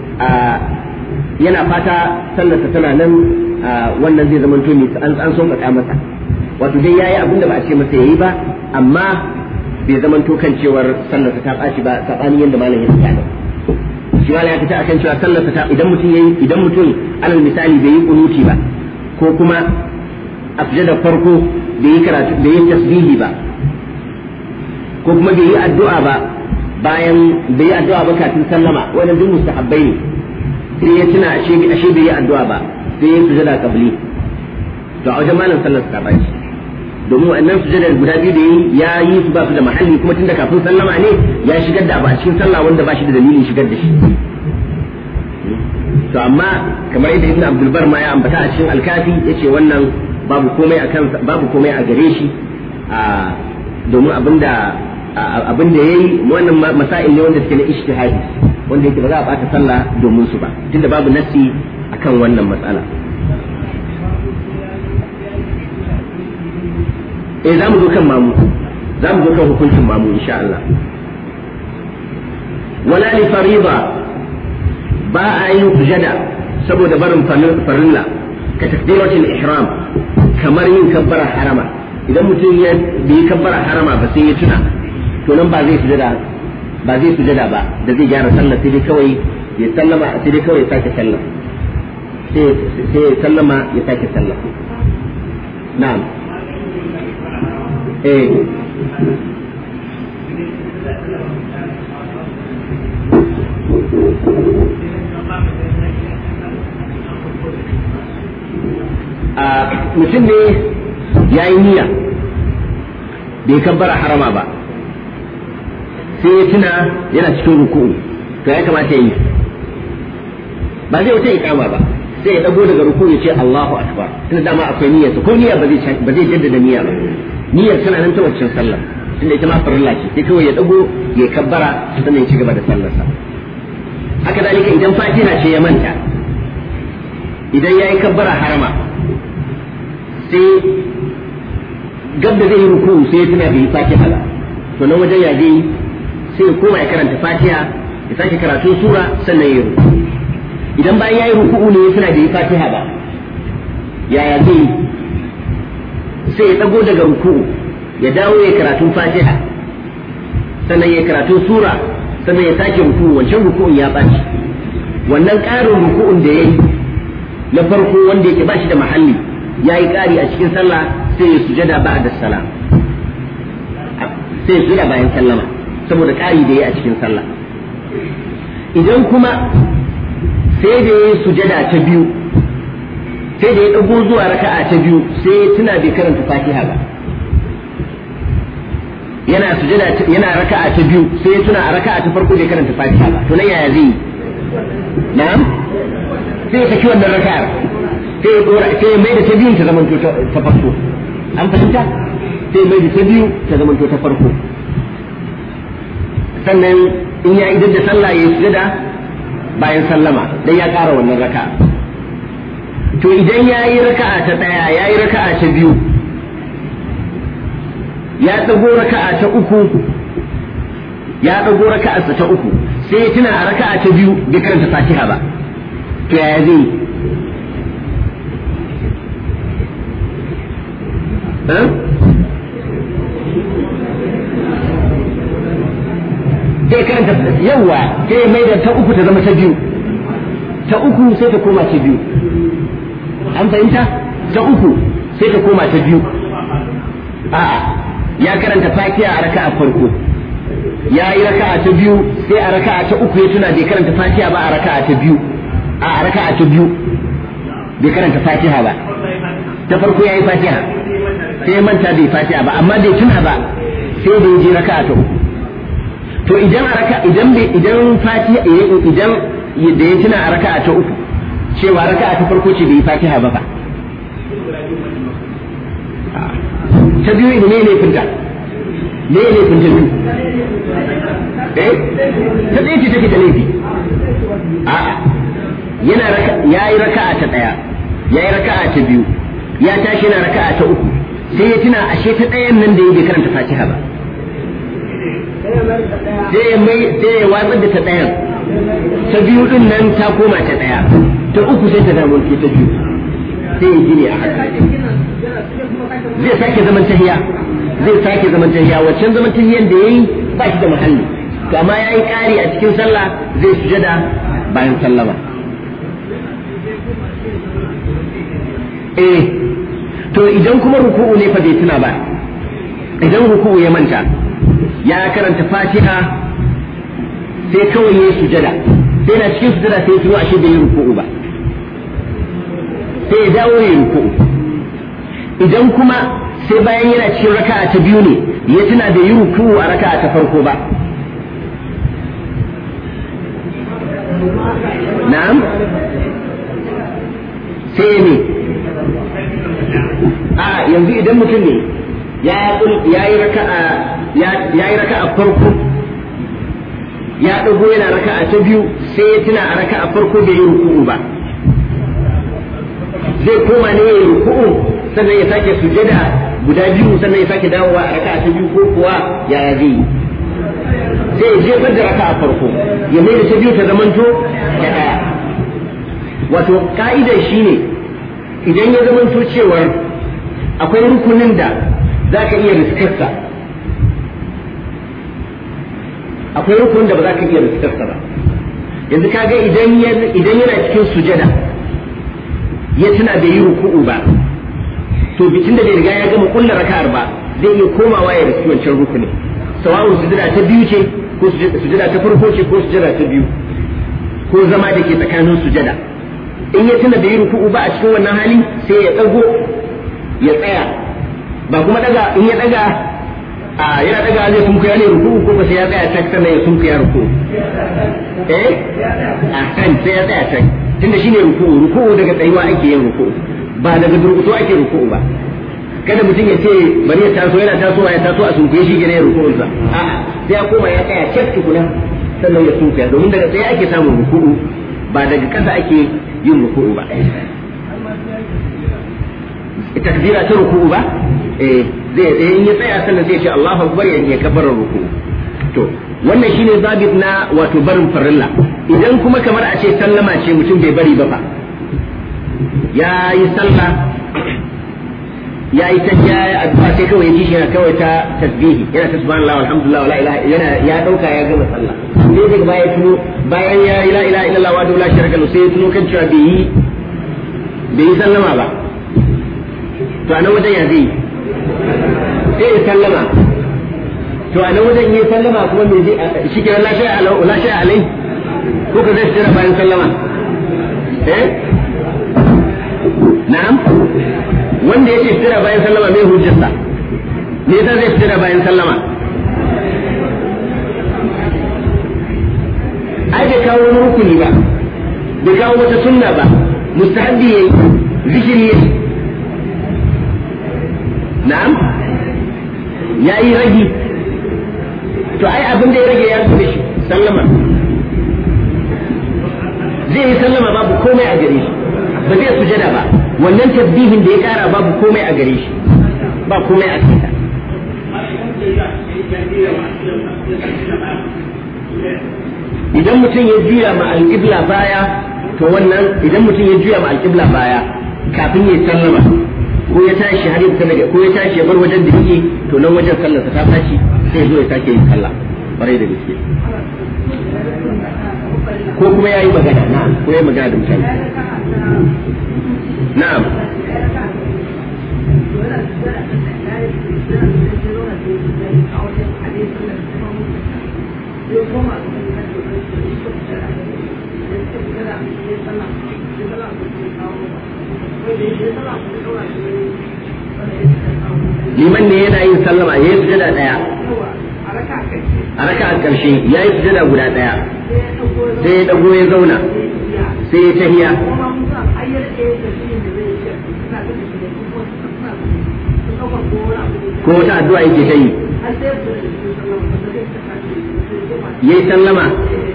Speaker 1: yana fata sallarsa tana nan, wannan zai zama to an son ka masa, wato dai yayi abin da ba a ce masa yayi ba, amma bai zaman to kan cewar sallarsa ta ɓaci ba saɓani yadda malam ya tsaya shi malam ya fita akan cewa sallarsa ta idan mutum alal misali bai yi kunuti ba ko kuma a sujada farko bai yi karatu bai yi tasbihi ba ko kuma bai yi addu'a ba bayan bai yi addu'a ba kafin sallama wannan duk mustahabbai ne sai ya tuna ashe bai yi addu'a ba sai ya sujada qabli to a wajen malam sallar ta ɓaci domin wannan sujadar guda biyu da ya yi su ba su da mahalli kuma tunda kafin sallama ne ya shigar da abu a cikin sallah wanda ba shi da dalilin shigar da shi to amma kamar yadda ibn abdul bar ma ya ambata a cikin alkafi yace wannan babu komai a gare shi domin abinda yayi wannan masail ne wanda suke na ijtihadi wanda yake ba za a bata sallah domin su ba tunda babu nassi akan wannan matsala za mu zo kan mamu za mu zo kan hukuncin mamu insha Allah wala li fariḍa ba a yin sujada saboda barin farilla ka takbiratul ihram kamar yin kabbara harama idan mutum ya bi kabbara harama ba sai ya tuna to nan ba zai sujada ba da zai gyara sallah sai dai kawai ya sallama sai dai kawai ya sake sallah sai ya sallama ya sake sallah na'am mutum ne ya yi niyya bai kabbara harama ba sai ya tuna yana cikin ruku'u to ya kamata yi ba zai wuce ikama ba sai ya dago daga ruku'u ya ce Allahu akbar tunda dama akwai niyyarsa ko niyya ba zai jaddada niyya ba niyyar tana nan ta waccan sallar tunda ita ma farilla ce sai kawai ya dago ya kabbara sannan ya ci gaba da sallarsa haka dalika idan fatiha ce ya manta idan ya yi kabbara harama sai gab da zai yi ruku sai ya tuna bai yi fatiha ba to nan wajen ya je sai ya koma ya karanta fatiha ya sake karatu sura sannan ya yi ruku idan bayan ya yi ruku ne ya tuna bai yi fatiha ba yaya zai yi sai ya dago daga ruku ya dawo ya karatun fatiha sannan ya karatun sura sannan ya sake ruku wancan ruku'un ya ɓaci wannan ƙarin ruku'un da ya yi na farko wanda yake ba shi da mahalli ya yi ƙari a cikin sallah sai ya sujada ba da salam sai ya sujada bayan sallama saboda ƙari da ya yi a cikin sallah idan kuma sai da ya yi sujada ta biyu sai da ya ɗago zuwa raka'a ta biyu sai ya tuna bai karanta fatiha ba yana raka'a ta biyu sai ya tuna a raka'a ta farko bai karanta fatiha ba to nan yaya zai yi na'am sai ya saki wannan raka'ar sai ya mai da ta biyun ta zamanto ta farko an fahimta sai ya mai da ta biyu ta zamanto ta farko sannan in ya idar da sallah ya yi sujada bayan sallama dan ya ƙara wannan raka'a to idan ya yi raka'a ta ɗaya ya yi raka'a ta biyu ya ɗago raka'a ta uku ya ɗago raka'arsa ta uku sai ya tuna a raka'a ta biyu bai karanta fatiha ba to yaya zai sai karanta yawa sai ya mai da ta uku ta zama ta biyu ta uku sai ta koma ta biyu an fahimta ta uku sai ta koma ta biyu a'a ya karanta fatiha a raka'a farko ya yi raka'a ta biyu sai a raka'a ta uku ya tuna bai karanta fatiha ba a raka'a ta biyu a raka'a ta biyu bai karanta fatiha ba ta farko ya yi fatiha sai manta bai fatiha ba amma bai tuna ba sai da je raka'a ta uku to idan fatiha idan da ya tuna a raka'a ta uku cewa raka'a ta farko ce bai yi fatiha ba ta biyu ne laifinta ne laifinta biyu ta ɗaya ce take da laifi a'a ya yi raka'a ta ɗaya ya yi raka'a ta biyu ya tashi yana raka'a ta uku sai ya tuna ashe ta ɗayan nan da ya bai karanta fatiha ba sai ya watsar da ta ɗayan ta biyu ɗin nan ta koma ta ɗaya ta uku sai ta damu ta biyu sai ya gine a haka zai sake zaman tahiya zai sake zaman tahiya waccan zaman tahiyan da yayi ba shi da muhalli to amma yayi ƙari a cikin sallah zai sujada bayan sallama to idan kuma ruku'u ne fa bai tuna ba idan ruku'u ya manta ya karanta fatiha sai kawai ya sujada sai na cikin sujada sai tuno ashe bai yi ruku'u ba sai ya dawo ya ruku'u idan kuma sai bayan yana cikin raka'a ta biyu ne ya tuna bai yi ruku'u a raka'a ta farko ba na'am sai ne yanzu idan mutum ne ya yi raka'a farko ya ɗago yana raka'a ta biyu sai ya tuna a raka'a farko bai yi ruku'u ba zai koma ne ya yi ruku'u sannan ya sake sujada guda biyu sannan ya sake dawowa a raka'a ta biyu ko kuwa yaya zai yi sai ya jefar da raka'a farko ya mai da ta biyu ta zamanto ya ɗaya wato ka'idar shine idan ya zamanto cewar akwai rukunin da za ka iya riskarsa akwai rukunin da ba za ka iya riskarsa ba yanzu kaga idan yana cikin sujada ya tuna bai yi ruku'u ba to bikin da bai riga ya gama kullar raka'ar ba zai iya komawa ya riski wancan rukunin sawa'un sujada ta biyu ce ko sujada ta farko ce ko sujada ta biyu ko zama da ke tsakanin sujada in ya tuna bai yi ruku'u ba a cikin wannan hali sai ya dago ya tsaya ba kuma daga in ya daga yana daga zai sunkuya ne ruku'u ko ba sai ya tsaya tak sannan ya sunkuya ruku'u a kan sai ya tsaya tak tunda shine ruku'u daga tsayuwa ake yin ruku'u ba daga durkuto ake ruku'u ba kada mutum ya ce bari ya taso yana tasowa ya taso a sunkuye shi gane ruku'un sa a'a sai ya koma ya tsaya tak tukuna sannan ya sunkuya domin daga tsaye ake samun ruku'u ba daga kasa ake yin ruku'u ba takbira ta ruku'u ba zai in ya tsaya sannan sai ya ce Allahu akbar ya kabbara ruku'u to wannan shine zabit na wato barin farilla idan kuma kamar a ce sallama ce mutum bai bari ba fa ya yi sallah ya yi tahiyya ya addu'a sai kawai ya ji shi yana kawai ta tasbihi yana ta subhanallah walhamdulillah wala ilaha yana ya dauka ya gama sallah sai daga baya tuno bayan ya la ilaha illallah wa la sharika lahu sai tuno kan cewa bai yi sallama ba to a nan wajen ya zai sai ya sallama to a nan wajen yi sallama kuma me zai shi kiran lashe alai ko ka zai jira bayan sallama na'am wanda yake jira bayan sallama mai hujjarsa me yasa zai jira bayan sallama ai bai kawo wani rukuni ba bai kawo wata sunna ba mustahabbi yayi zikiri yayi na'am ya yi ragi to ai abin da ya rage ya zuwa shi sallama zai yi sallama babu komai a gare shi ba zai sujada ba wannan tasbihin da ya kara babu komai a gare shi ba komai a cikin idan mutum ya juya ma alƙibla baya to wannan idan mutum ya juya ma alƙibla baya kafin ya sallama ko ya tashi har yau daga ko ya tashi ya bar wajen da yake to nan wajen sallarsa ta tashi sai zo ya sake yin sallah bare da gaske ko kuma yayi magana na'am ko yayi magana da mutane na'am liman ne yana yin sallama ya yi sujada daya a raka a ƙarshe ya yi sujada guda daya sai ya dago ya zauna sai ya tahiya ko wata addu'a yake ta yi ya yi sallama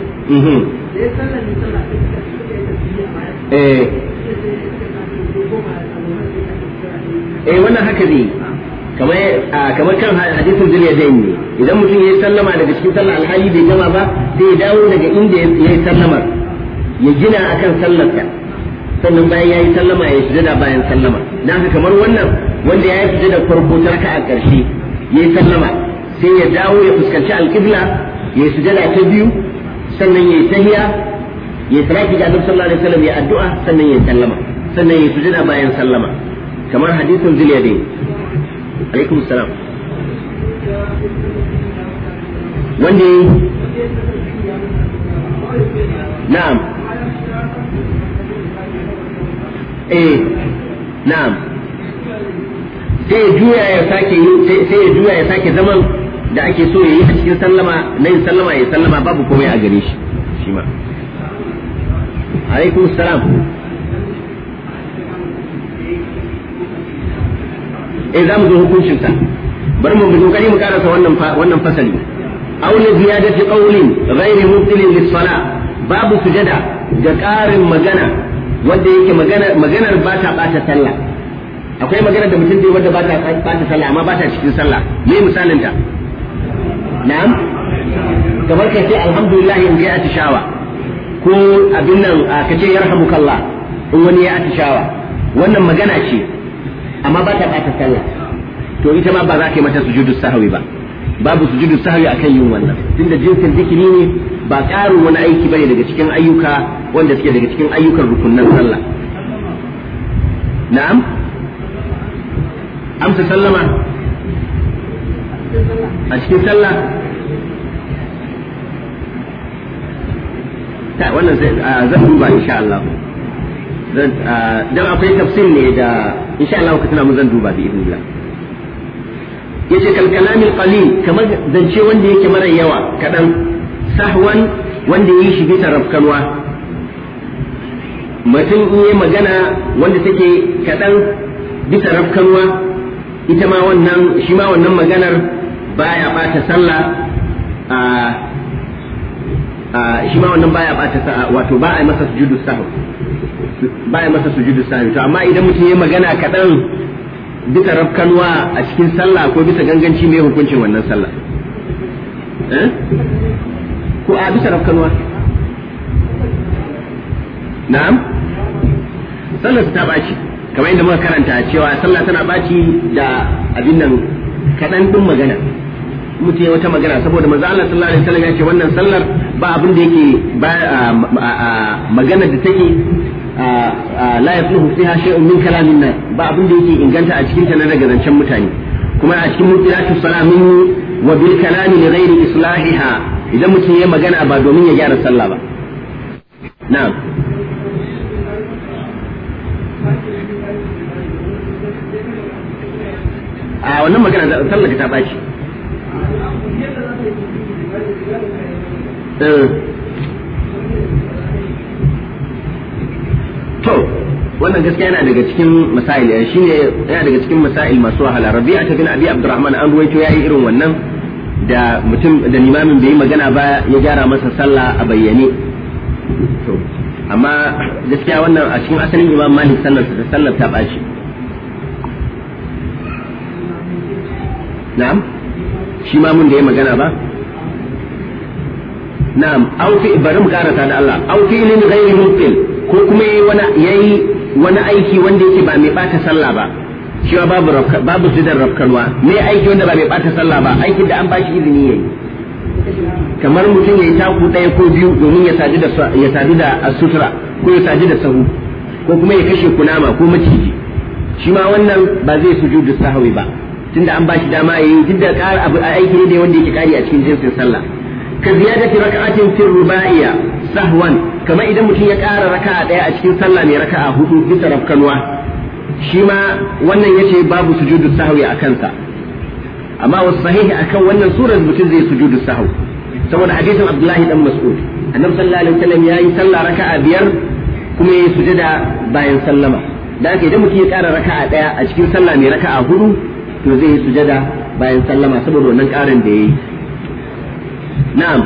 Speaker 1: wannan haka ne kamar kan hadisin zuliyadain ne idan mutum ya yi sallama daga cikin sallar alhali bai gama ba sai ya dawo daga inda ya yi sallamar ya gina akan sallarsa sannan bayan ya yi sallama ya sujada bayan sallama dan haka kamar wannan wanda ya yi sujada farko ta raka'a ƙarshe yayi sallama sai ya dawo ya fuskanci alqibla yayi sujada ta biyu sannan yayi tahiyya yayi salati ga Annabi sallallahu alaihi wasallam ya addu'a sannan yayi sallama sannan yayi sujada bayan sallama kamar hadisin Zuliyadain alaikum salam wanda na'am na'am sai ya juya ya sake zaman da ake so ya yi a cikin sallama na yin sallama ya sallama babu komai a gare shi shi ma alaikum salam za mu zo hukuncin sa bari mu kokari mu karasa wannan fasali aw li ziyadati qawlin ghairi mubtilin lis-salah babu sujada ga ƙarin magana wanda yake maganar ba ta bata sallah akwai magana da mutum zai wanda ba ta bata sallah amma ba ta cikin sallah me misalin ta na'am kamar ka ce alhamdulillah in ya atishawa ko abin nan ka ce yarhamukallah in wani ya atishawa wannan magana ce amma ba ta bata sallah to ita ma ba za ka yi mata sujudu sahwi ba babu sujudu sahwi akan yin wannan tunda jinsin zikiri ne ba ƙarin wani aiki bane daga cikin ayyuka wanda suke daga cikin ayyukan rukunnan sallah na'am amsa sallama a cikin sallah ta wannan zan duba insha Allah dan akwai tafsir ne da insha Allah ka tuna mun zan duba bi idnillah yace kal kalamil qalil kamar zance wanda yake mara yawa kadan sahwan wanda yi shi bisa rafkanwa mutum in yi magana wanda take kadan bisa rafkanwa ita ma wannan shi ma wannan maganar baya bata sallah shi ma wannan baya bata wato ba a masa sujudu sahwi baya masa sujudu sahwi to amma idan mutum ya magana kadan bisa rafkanwa a cikin sallah ko bisa ganganci mai hukuncin wannan sallah ko a bisa rafkanwa na'am sallar ta baci kamar yadda muka karanta cewa sallah tana baci da abin nan kadan din magana mutum ya wata magana saboda manzo Allah sallallahu alaihi wasallam ya ce wannan sallar ba abin da yake magana da take la yasluhu fiha shay'un min kalamin nas ba abin da yake inganta a cikin ta na daga zancen mutane kuma a cikin mutilatu salamin wa bil kalami li ghairi islahiha idan mutum ya magana ba domin ya gyara sallah ba na'am a wannan magana sallah ta baci to wannan gaskiya yana daga cikin masail shine yana daga cikin masail masu wahala Rabi'a bin Abi Abdurrahman an ruwaito yayi irin wannan da mutum da limamin bai magana ba ya gyara masa sallah a bayyane to amma gaskiya wannan a cikin asalin Imam Malik sallar ta bashi na'am shi ma mun da ya magana ba na'am au fi bari mu karanta da Allah au fi lin ghairi mubtil ko kuma yayi wani aiki wanda yake ba mai bata sallah ba shi babu jidar rafkanwa me aiki wanda ba mai bata sallah ba aikin da an bashi izini yayi kamar mutum yayi taku ɗaya ko biyu domin ya sadu da sutura ko ya sadu da sahu ko kuma ya kashe kunama ko maciji shi ma wannan ba zai sujudu sahwi ba tunda an bashi dama yayi duk da ƙara abu aiki ne wanda yake kari a cikin jinsin sallah ka ziyadati raka'atin fi ruba'iyya sahwan kamar idan mutum ya ƙara raka'a ɗaya a cikin sallah mai raka'a hudu bisa rafkanwa shi ma wannan yace babu sujudu sahwi a kansa amma wasu sahihi akan wannan surar mutum zai sujudu sahwi saboda hadisin Abdullahi dan Mas'ud annabi sallallahu alaihi wasallam yayi sallah raka'a biyar kuma yayi sujada bayan sallama da haka idan mutum ya ƙara raka'a ɗaya a cikin sallah mai raka'a hudu to zai yi sujada bayan sallama saboda wannan ƙarin da yayi na'am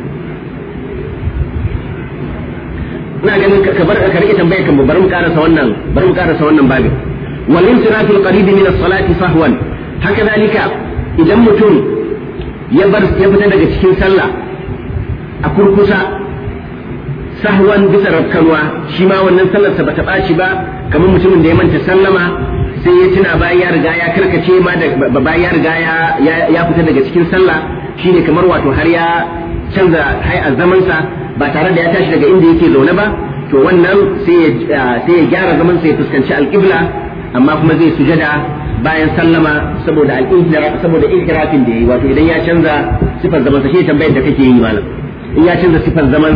Speaker 1: ina ganin ka rike tambayar kan bari mu karasa wannan babin wal insirafu al qarib min as-salati sahwan haka dalika idan mutum ya fita daga cikin sallah a kurkusa sahwan bisa rakkanwa shi ma wannan sallar sa bata baci ba kamar mutumin da ya manta sallama sai ya tuna bayan ya riga ya karkace ma da bayan ya riga ya fita daga cikin sallah shine kamar wato har ya canza hay'ar zamansa ba tare da ya tashi daga inda yake zaune ba to wannan sai ya gyara zaman sa ya fuskanci alqibla amma kuma zai sujada bayan sallama saboda saboda inhirafin da yayi wato idan ya canza sifar zaman sa shi tambayar da kake yi malam in ya canza sifar zaman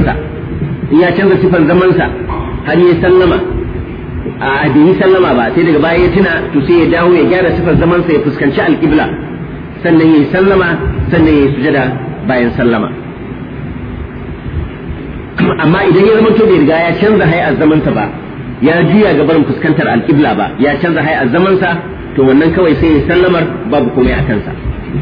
Speaker 1: sa har ya sallama a bai yi sallama ba sai daga baya ya tuna to sai ya dawo ya gyara sifar zaman sa ya fuskanci alqibla sannan ya yi sallama sannan ya yi sujada bayan sallama amma idan ya zama to bai riga ya canza hay'ar zamansa ba ya juya ga barin fuskantar alqibla ba ya canza hay'ar zamansa to wannan kawai sai ya sallamar babu komai a kansa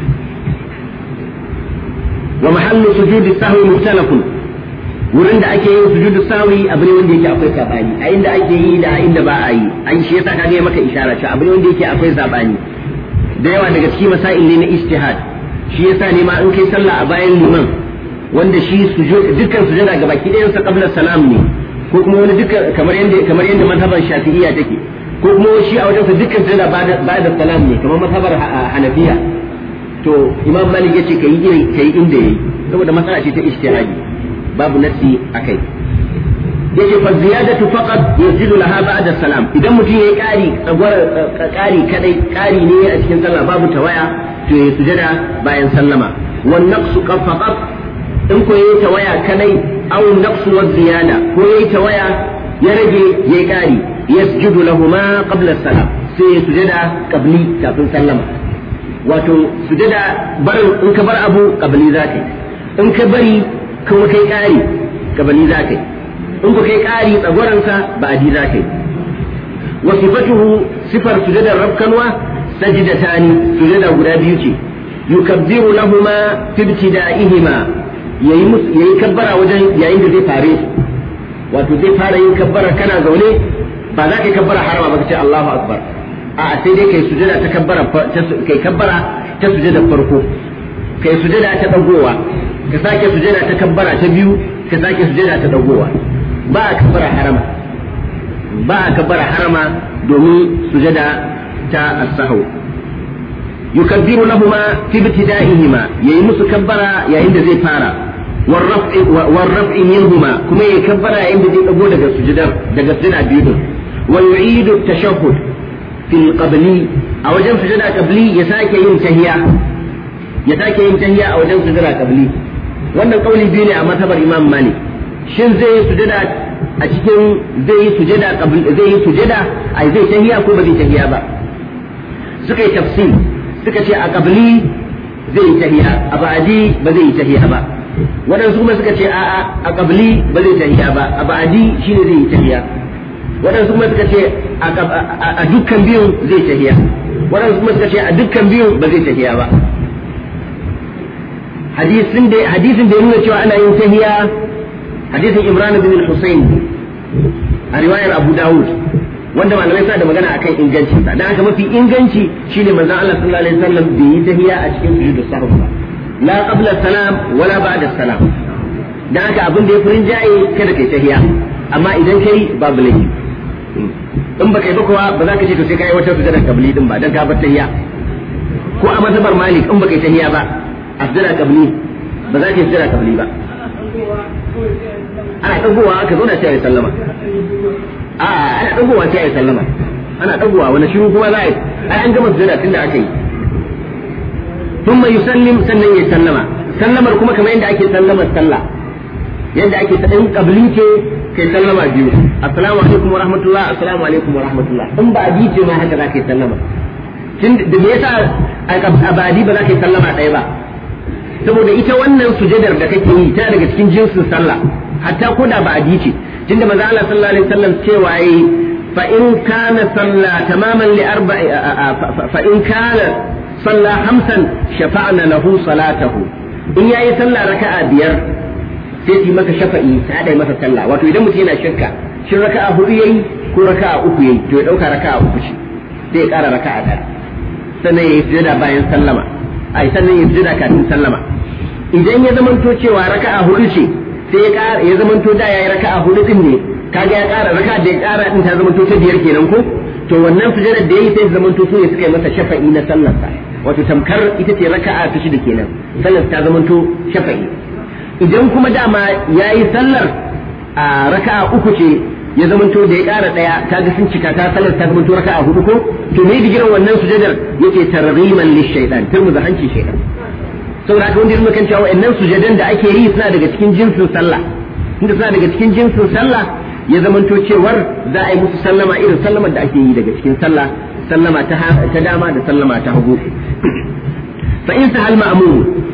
Speaker 1: wa mahallu sujudi sahwi mukhtalafun wurin da ake yin sujudu sahwi abu ne wanda yake akwai sabani a inda ake yi da a inda ba a yi an shi yasa kaga maka isharar cewa abu ne wanda yake akwai sabani da yawa daga cikin masail ne na ijtihad shi yasa ne ma in kai sallah a bayan liman wanda shi dukkan sujada ga baki ɗayan sa qabla salam ne ko kuma wani dukkan kamar yanda mazhabar shafi'iyya take ko kuma shi a wajen sa dukkan sujada ba'da salam ne kamar mazhabar hanafiya to imam malik yace kai inda yayi saboda masala ce ta ijtihadi babu nasi akai yace fa ziyadatu faqat yazidu laha ba'da salam idan mutum yayi ƙari kadai ƙari ne a cikin sallah babu tawaya to yayi sujada bayan sallama wan naqsu faqat in ko yayi tawaya kadai aw naqsu wa ziyada ko yayi tawaya ya rage yayi ƙari yasjudu lahumma qabla salam sai ya sujada qabli kafin sallama wato sujada barin in ka bar abu qabli zakai in ka bari kuma kai ƙari qabli zakai in ku kai ƙari tsagoransa ba a ji za ka yi wa sifatuhu sifar sujadar rabkanwa sajidatani sujada guda biyu ce yukabbiru lahuma fi ibtida'ihima yayi kabbara wajen yayin da zai fare su wato zai fara yin kabbara kana zaune ba za ka yi kabbara harama ba ka ce Allahu akbar a sai dai kai sujada ta kabbara kai kabbara ta sujada farko kai sujada ta dagowa ka sake sujada ta kabbara ta biyu ka sake sujada ta dagowa ba a kabbara harama domin sujada ta as-sahw yukabbiru lahumma fi ibtida'ihima yayi musu kabbara yayin da zai fara warraf'i minhuma kuma yayi kabbara yayin da zai dago daga sujada biyu din wa yu'idu at-tashahhud fil qabli a wajen sujada qabli ya sake yin tahiyya a wajen sujada qabli wannan kauli biyu ne a matabar Imam Malik shin zai yi sujada a cikin zai yi sujada ai zai tahiya ko ba zai tahiya ba suka yi tafsir suka ce a qabli zai yi tahiya a ba'di ba zai yi tahiya ba wadansu kuma suka ce a'a a qabli ba zai tahiya ba a ba'di shine zai yi tahiya wadansu kuma suka ce a dukkan biyun zai tahiya wadansu kuma suka ce a dukkan biyun ba zai tahiya ba hadisin da ya nuna cewa ana yin tahiya hadisin Imran bin al-Husayn a riwayar Abu Dawud wanda malamai sa da magana akan ingancin sa dan haka mafi inganci shine manzon Allah sallallahu alaihi wasallam bai yi tahiya a cikin sujudus sahwi ba la qabla salam wala ba'da salam dan haka abin da ya furin jaye kada kai tahiya amma idan kai babu laifi in baka yi ba kuwa ba za ka ce to sai kai wata sujudar qabli din ba dan ka bar tahiya ko a mazhabar Malik in baka yi tahiya ba sujudar qabli ba za ka yi sujudar qabli ba ana dagowa aka zo da sai ya sallama ana dagowa sai ya sallama ana dagowa wani shiru kuma za a yi ai an gama sujada tunda aka yi thumma yusallim sannan ya sallama sallamar kuma kamar yadda ake sallamar sallah yadda ake in qabli ce kai sallama biyu assalamu alaikum wa rahmatullah assalamu alaikum wa rahmatullah in ba abi ce ma haka za ka yi sallama tun da me yasa a badi ba za ka yi sallama ɗaya ba saboda ita wannan sujadar da kake yi tana daga cikin jinsin sallah hatta ko da ba adi ce tunda manzo Allah sallallahu alaihi wasallam cewa yi fa in kana salla tamaman li arba'i fa in kana salla hamsan shafa'na lahu salatahu in yayi sallah raka'a biyar sai yi maka shafa'i ta da masa sallah wato idan mutum yana shirka shin raka'a hudu yayi ko raka'a uku yayi to ya dauka raka'a uku ce sai ya kara raka'a ɗaya sannan ya yi sujada bayan sallama sannan ya sujada kafin sallama idan ya zamanto cewa raka'a hudu ce sai ya zamanto da yayi raka'a hudu din ne kaga ya ƙara raka'a da ya ƙara din ta zamanto ta biyar kenan ko to wannan sujadar da yayi sai zamanto su ne suka yi masa shafa'i na sallarsa wato tamkar ita ce raka'a ta shida kenan sallar ta zamanto shafa'i idan kuma dama yayi sallar a raka'a uku ce ya zamanto da ya ƙara ɗaya ta ga sun cika ta sallar ta zamanto raka'a hudu ko to me digiran wannan sujadar yake targhiman lishaytan turmuza hanci shaytan saboda haka wanda yana kan cewa wa'annan sujadan da ake yi suna daga cikin jinsin sallah inda suna daga cikin jinsin sallah ya zamanto cewar za a yi musu sallama irin sallamar da ake yi daga cikin sallah sallama ta dama da sallama ta hagu fa in sahal ma'mum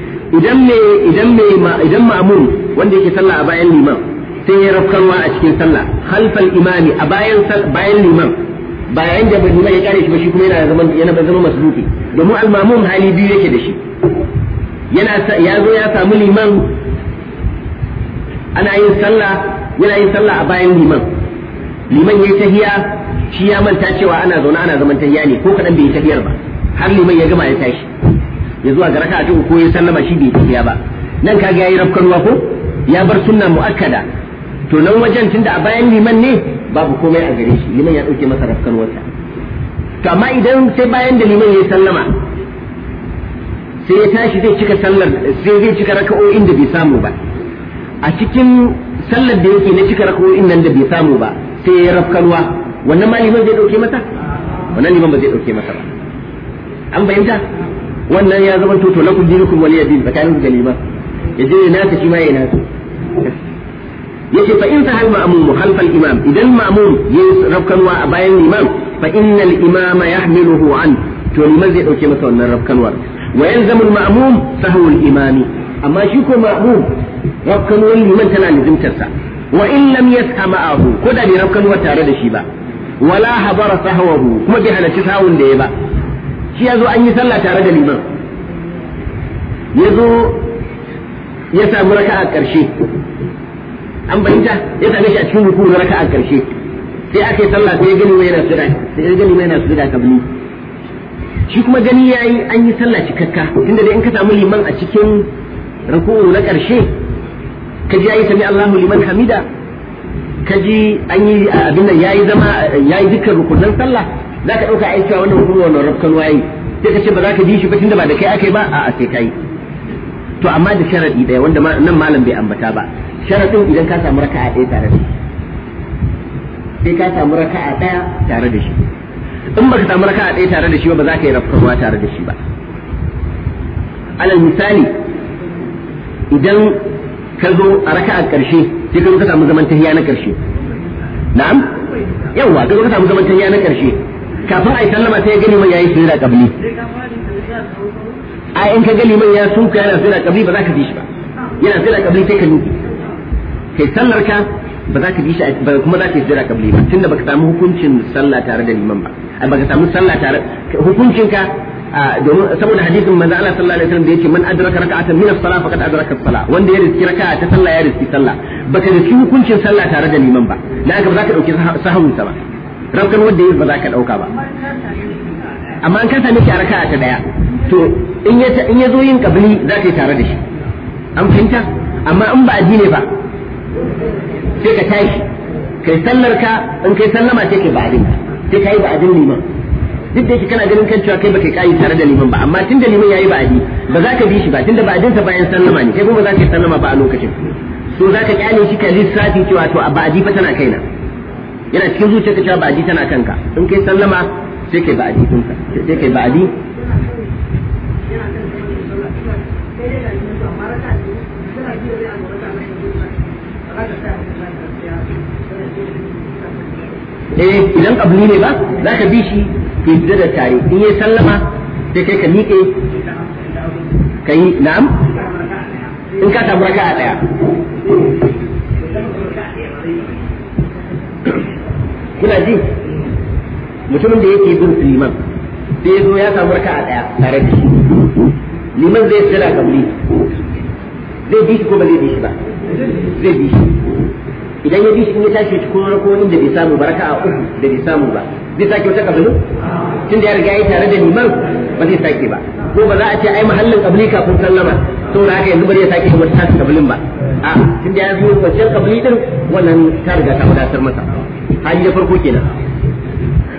Speaker 1: idan ma'mum wanda yake sallah a bayan liman sai ya rafkarwa a cikin sallah halfal imami a bayan liman bayan da liman ya kare shi ba shi kuma yana zama masluki domin al-ma'mum hali biyu yake da shi ya zo ya samu liman ana yin sallah yana yin sallah a bayan liman yayi tahiya shi ya manta cewa ana zaune ana zaman tahiya ne ko kadan bai yi tahiyar ba har liman ya gama ya tashi ya zuwa ga raka'a ta uku ko ya sallama shi bai tahiya ba nan kaga yayi rafkarwa ko ya bar sunna muakkada to nan wajen tunda a bayan liman ne babu komai a gare shi liman ya dauke masa rafkarwarsa to amma idan sai bayan da liman yayi sallama sai ya tashi zai cika sallar sai zai cika raka'o'in da bai samu ba a cikin sallar da yake na cika raka'o'in nan da bai samu ba sai ya rafkarwa wannan ma liman zai dauke masa wannan liman ba zai dauke masa ba an bayyana wannan ya zama to lakum dinukum waliya din tsakanin da liman yaje ya nasa shi ma ya nasa yace fa in sahal ma'mum khalf al-imam idan ma'mum yayi rafkanwa a bayan imam fa innal imama yahmiluhu an to liman zai dauke masa wannan rafkanwar wa yalzamu al-ma'mum sahwu al-imami amma shi ko ma'mum rafkanwar liman tana lazimtarsa wa in lam yasha ma'ahu ko da bai rafkanwar tare da shi ba wala habara sahwahu kuma bai halarci sahwun da ya ba shi yazo an yi sallah tare da liman yazo ya samu raka'a karshe an bayyana ya same shi a cikin ruku na raka'a karshe sai aka yi sallah sai ya gani mai yana sujada sai ya gani mai yana sujada kabli shi kuma gani yayi an yi sallah cikakka tunda dai in ka samu liman a cikin ruku'u na karshe kaji yayi sami Allahu liman hamida kaji an yi abin nan yayi zama yayi dukkan rukunan sallah zaka dauka ai cewa wannan rukun wannan rukun wayi sai ka ce ba za ka bi shi ba tunda ba da kai akai ba a'a sai kai to amma da sharadi daya wanda nan malam bai ambata ba sharadin idan ka samu raka'a ɗaya tare da shi sai ka samu raka'a ɗaya tare da shi in baka samu raka'a ɗaya tare da shi ba za ka yi rafkarwa tare da shi ba alal misali idan ka zo a raka'a ƙarshe sai ka zo ka samu zaman tahiya na ƙarshe na'am yawa ka zo ka samu zaman tahiya na ƙarshe kafin a yi sallama sai ya gani man yayi sujada qabli a in ka gani man ya sunka yana sujada qabli ba za ka bi shi ba yana sujada qabli sai ka nufi kai sallar ka ba za ka bi shi ba kuma za ka yi sujada qabli ba tunda baka samu hukuncin sallah tare da liman ba baka samu sallah tare hukuncin ka domin saboda hadisin manzo Allah sallallahu alaihi wasallam da yake man adraka raka'atan min as-salah faqad adraka as-salah wanda ya riski raka'a ta sallah ya riski sallah baka riski hukuncin sallah tare da liman ba dan haka ba za ka dauki sahun sa ba rabkan wanda yayi ba za ka dauka ba amma an ka same shi a raka'a ta daya to in ya zo yin qabli za ka yi tare da shi an fahimta amma in ba addini ba sai ka tashi kai sallar ka in kai sallama sai kai ba'adin sai kai ba'adin liman duk da yake kana ganin kan cewa kai baka kai tare da liman ba amma tunda liman yayi ba'adi ba za ka bi shi ba tunda ba'adin sa bayan sallama ne kai kuma za ka yi sallama ba a lokacin so za ka kyale shi ka lissafi cewa to a ba'adi fa tana kaina yana cikin zuciyarka cewa ba'adi tana kanka in kai sallama sai kai ba'adi ɗinka sai kai ba'adi idan kabli ne ba za ka bi shi ke fita da tare in yi sallama sai kai ka miƙe ka yi na'am in ka samu raka'a ɗaya kuna ji mutumin da yake bin liman sai ya zo ya samu raka'a ɗaya tare da shi liman zai tsira kabli zai bi shi ko ba zai bi shi ba zai bi shi idan ya bi shi in ya tashi cikin rakonin da bai samu baraka a uku da bai samu ba zai sake wata kabulu tun da ya riga ya tare da liman ba zai sake ba ko ba za a ce ai mahallin kabli kafin sallama saboda haka yanzu bari ya sake shi wata tashi kabulin ba a tun da ya zo kwanciyar kabli din wannan ta riga ta wadatar masa hali da farko kenan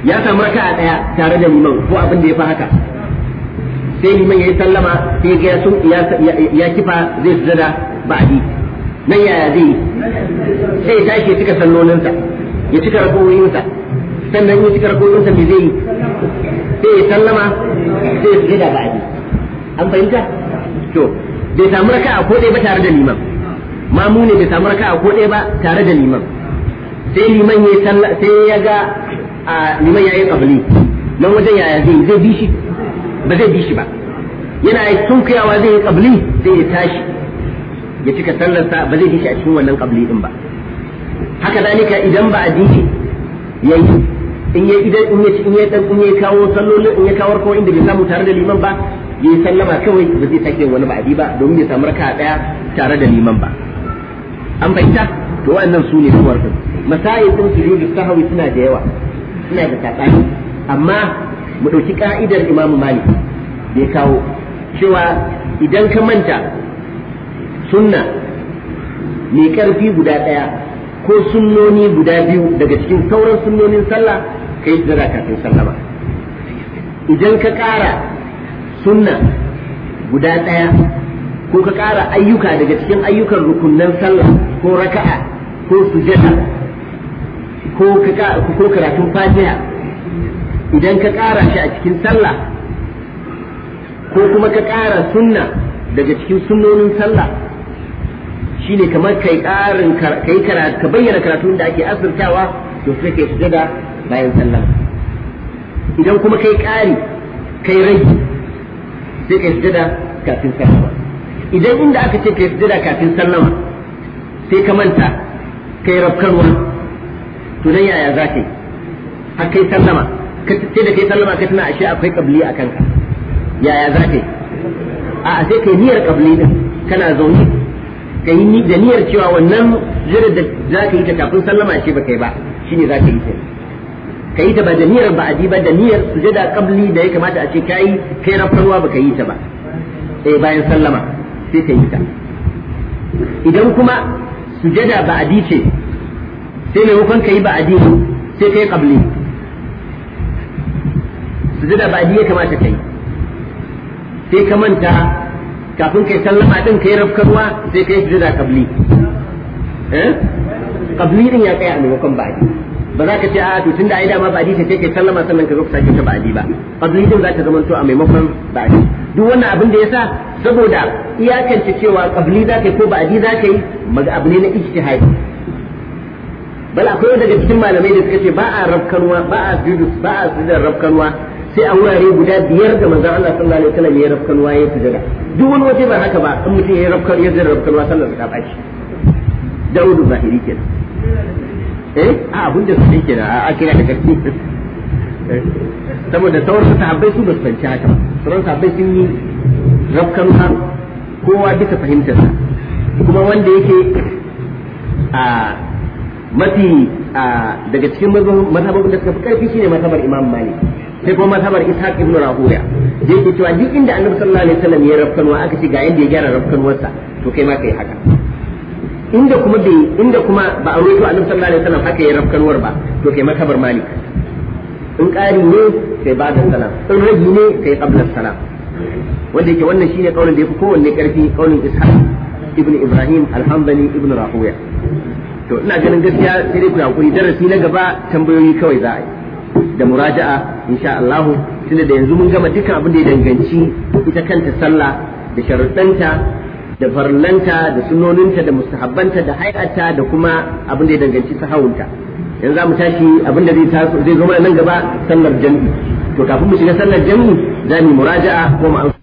Speaker 1: ya samu raka'a daya tare da liman ko abin da ya fi haka sai liman ya yi sallama sai ga ya kifa zai sujada ba'di nan yaya zai sai ya tashi ya cika sallolinsa ya cika rakowoyinsa sannan ya cika rakowoyinsa me zai yi sai ya sallama sai ya sujada ba'di an fahimta to bai samu raka'a ko ɗaya ba tare da liman mamu ne bai samu raka'a ko ɗaya ba tare da liman sai liman ya salla sai ya ga liman yayi qabli nan wajen yaya zai bi shi ba zai bi shi ba yana sunkuyawa zai yi qabli sai ya tashi ya cika sallarsa ba zai bi shi a cikin wannan qabli din ba haka zalika idan ba addini yayi in ya kawo sallolin in ya kawo ko inda bai samu tare da liman ba ya yi sallama kawai ba zai sake wani ba'adi ba domin ya samu raka'a daya tare da liman ba an fahimta to wannan su ne suwar din masail din sujudu sahwi suna da yawa suna da tsakani amma mu dauki ka'idar Imam Malik da ya kawo cewa idan ka manta sunna mai karfi guda daya ko sunnoni guda biyu daga cikin sauran sunnonin sallah kai da kafin sallama idan ka ƙara sunna guda ɗaya ko ka ƙara ayyuka daga cikin ayyukan rukunnan sallah ko raka'a ko sujada ko karatun fatiha idan ka ƙara shi a cikin sallah ko kuma ka ƙara sunna daga cikin sunnonin sallah shine kamar kai ƙarin kai karatu ka bayyana karatun da ake asirtawa to sai kai sujada bayan sallah idan kuma kai ƙari kai rage sai kai sujada kafin sallama idan inda aka ce kai sujada kafin sallama sai ka manta kai rafkarwa to dan yaya za ka yi har kai sallama sai da kai sallama ka tuna ashe akwai qabli a kanka yaya za ka yi a sai kai niyyar qabli din kana zaune kai ni da niyyar cewa wannan sujada da za ka yi ta kafin sallama ce ba kai ba shine za ka yi ta ka yi ta ba da niyyar ba'adi ba da niyyar sujada qabli da ya kamata a ce kai rafkarwa ba ka yi ta ba sai bayan sallama sai ka yi ta idan kuma sujada ba'adi ce sai maimakon ka yi ba'adi sai ka yi qabli sujada ba'adi ya kamata ka yi sai ka manta kafin kai sallama din kai rafkarwa sai kai sujada qabli qabli din ya tsaya a maimakon ba'adi ba za ka ce a to tunda ai dama ba'adi sai kai sallama sannan ka zo ka sake ta ba'adi ba qabli din za ta zama to a maimakon ba'adi duk wannan abin da yasa saboda iyakance cewa qabli za ka yi ko ba'adi za ka yi abu ne na ijtihadi bal akwai daga cikin malamai da suka ce ba a rafkarwa ba a sujudar rafkarwa sai a wurare guda biyar da manzon Allah sallallahu alaihi wasallam ya rafkarwa ya sujada duk wani waje ba haka ba in mutum ya rafkar ya zira rafkarwa sallar ta baci Dawudu zahiri kenan a abun da su kenan a kira da gaske saboda sauran sahabbai su ba su fanci haka ba sauran sahabbai sun yi rafkarwa kowa bisa fahimtarsa kuma wanda yake a mafi daga cikin mazhabobin da suka fi karfi shine mazhabar Imam Malik sai kuma mazhabar Ishaq ibn Rahuya da yake cewa duk inda Annabi sallallahu alaihi wasallam ya rafkanwa aka ce ga yanda ya gyara rafkanwarsa to kai ma kai haka inda kuma ba a roƙo Annabi sallallahu alaihi wasallam haka ya rafkanwar ba to kai mazhabar Malik in ƙari ne kai ba da salam in ragi ne kai qabla salam wanda yake wannan shine kaulin da yafi kowanne karfi kaulin Ishaq ibn Ibrahim al-Hanbali ibn Rahuya to ina ganin gaskiya sai dai ku hakuri darasi na gaba tambayoyi kawai za a yi da muraja'a insha Allah tunda da yanzu mun gama dukkan abin da ya danganci ita kanta sallah da sharuɗanta da farlanta da sunnoninta da mustahabbanta da hay'ata da kuma abin da ya danganci sahawunta yanzu za mu tashi abin da zai zo mana nan gaba sallar jami'i to kafin mu shiga sallar jami'i za mu muraja'a ko mu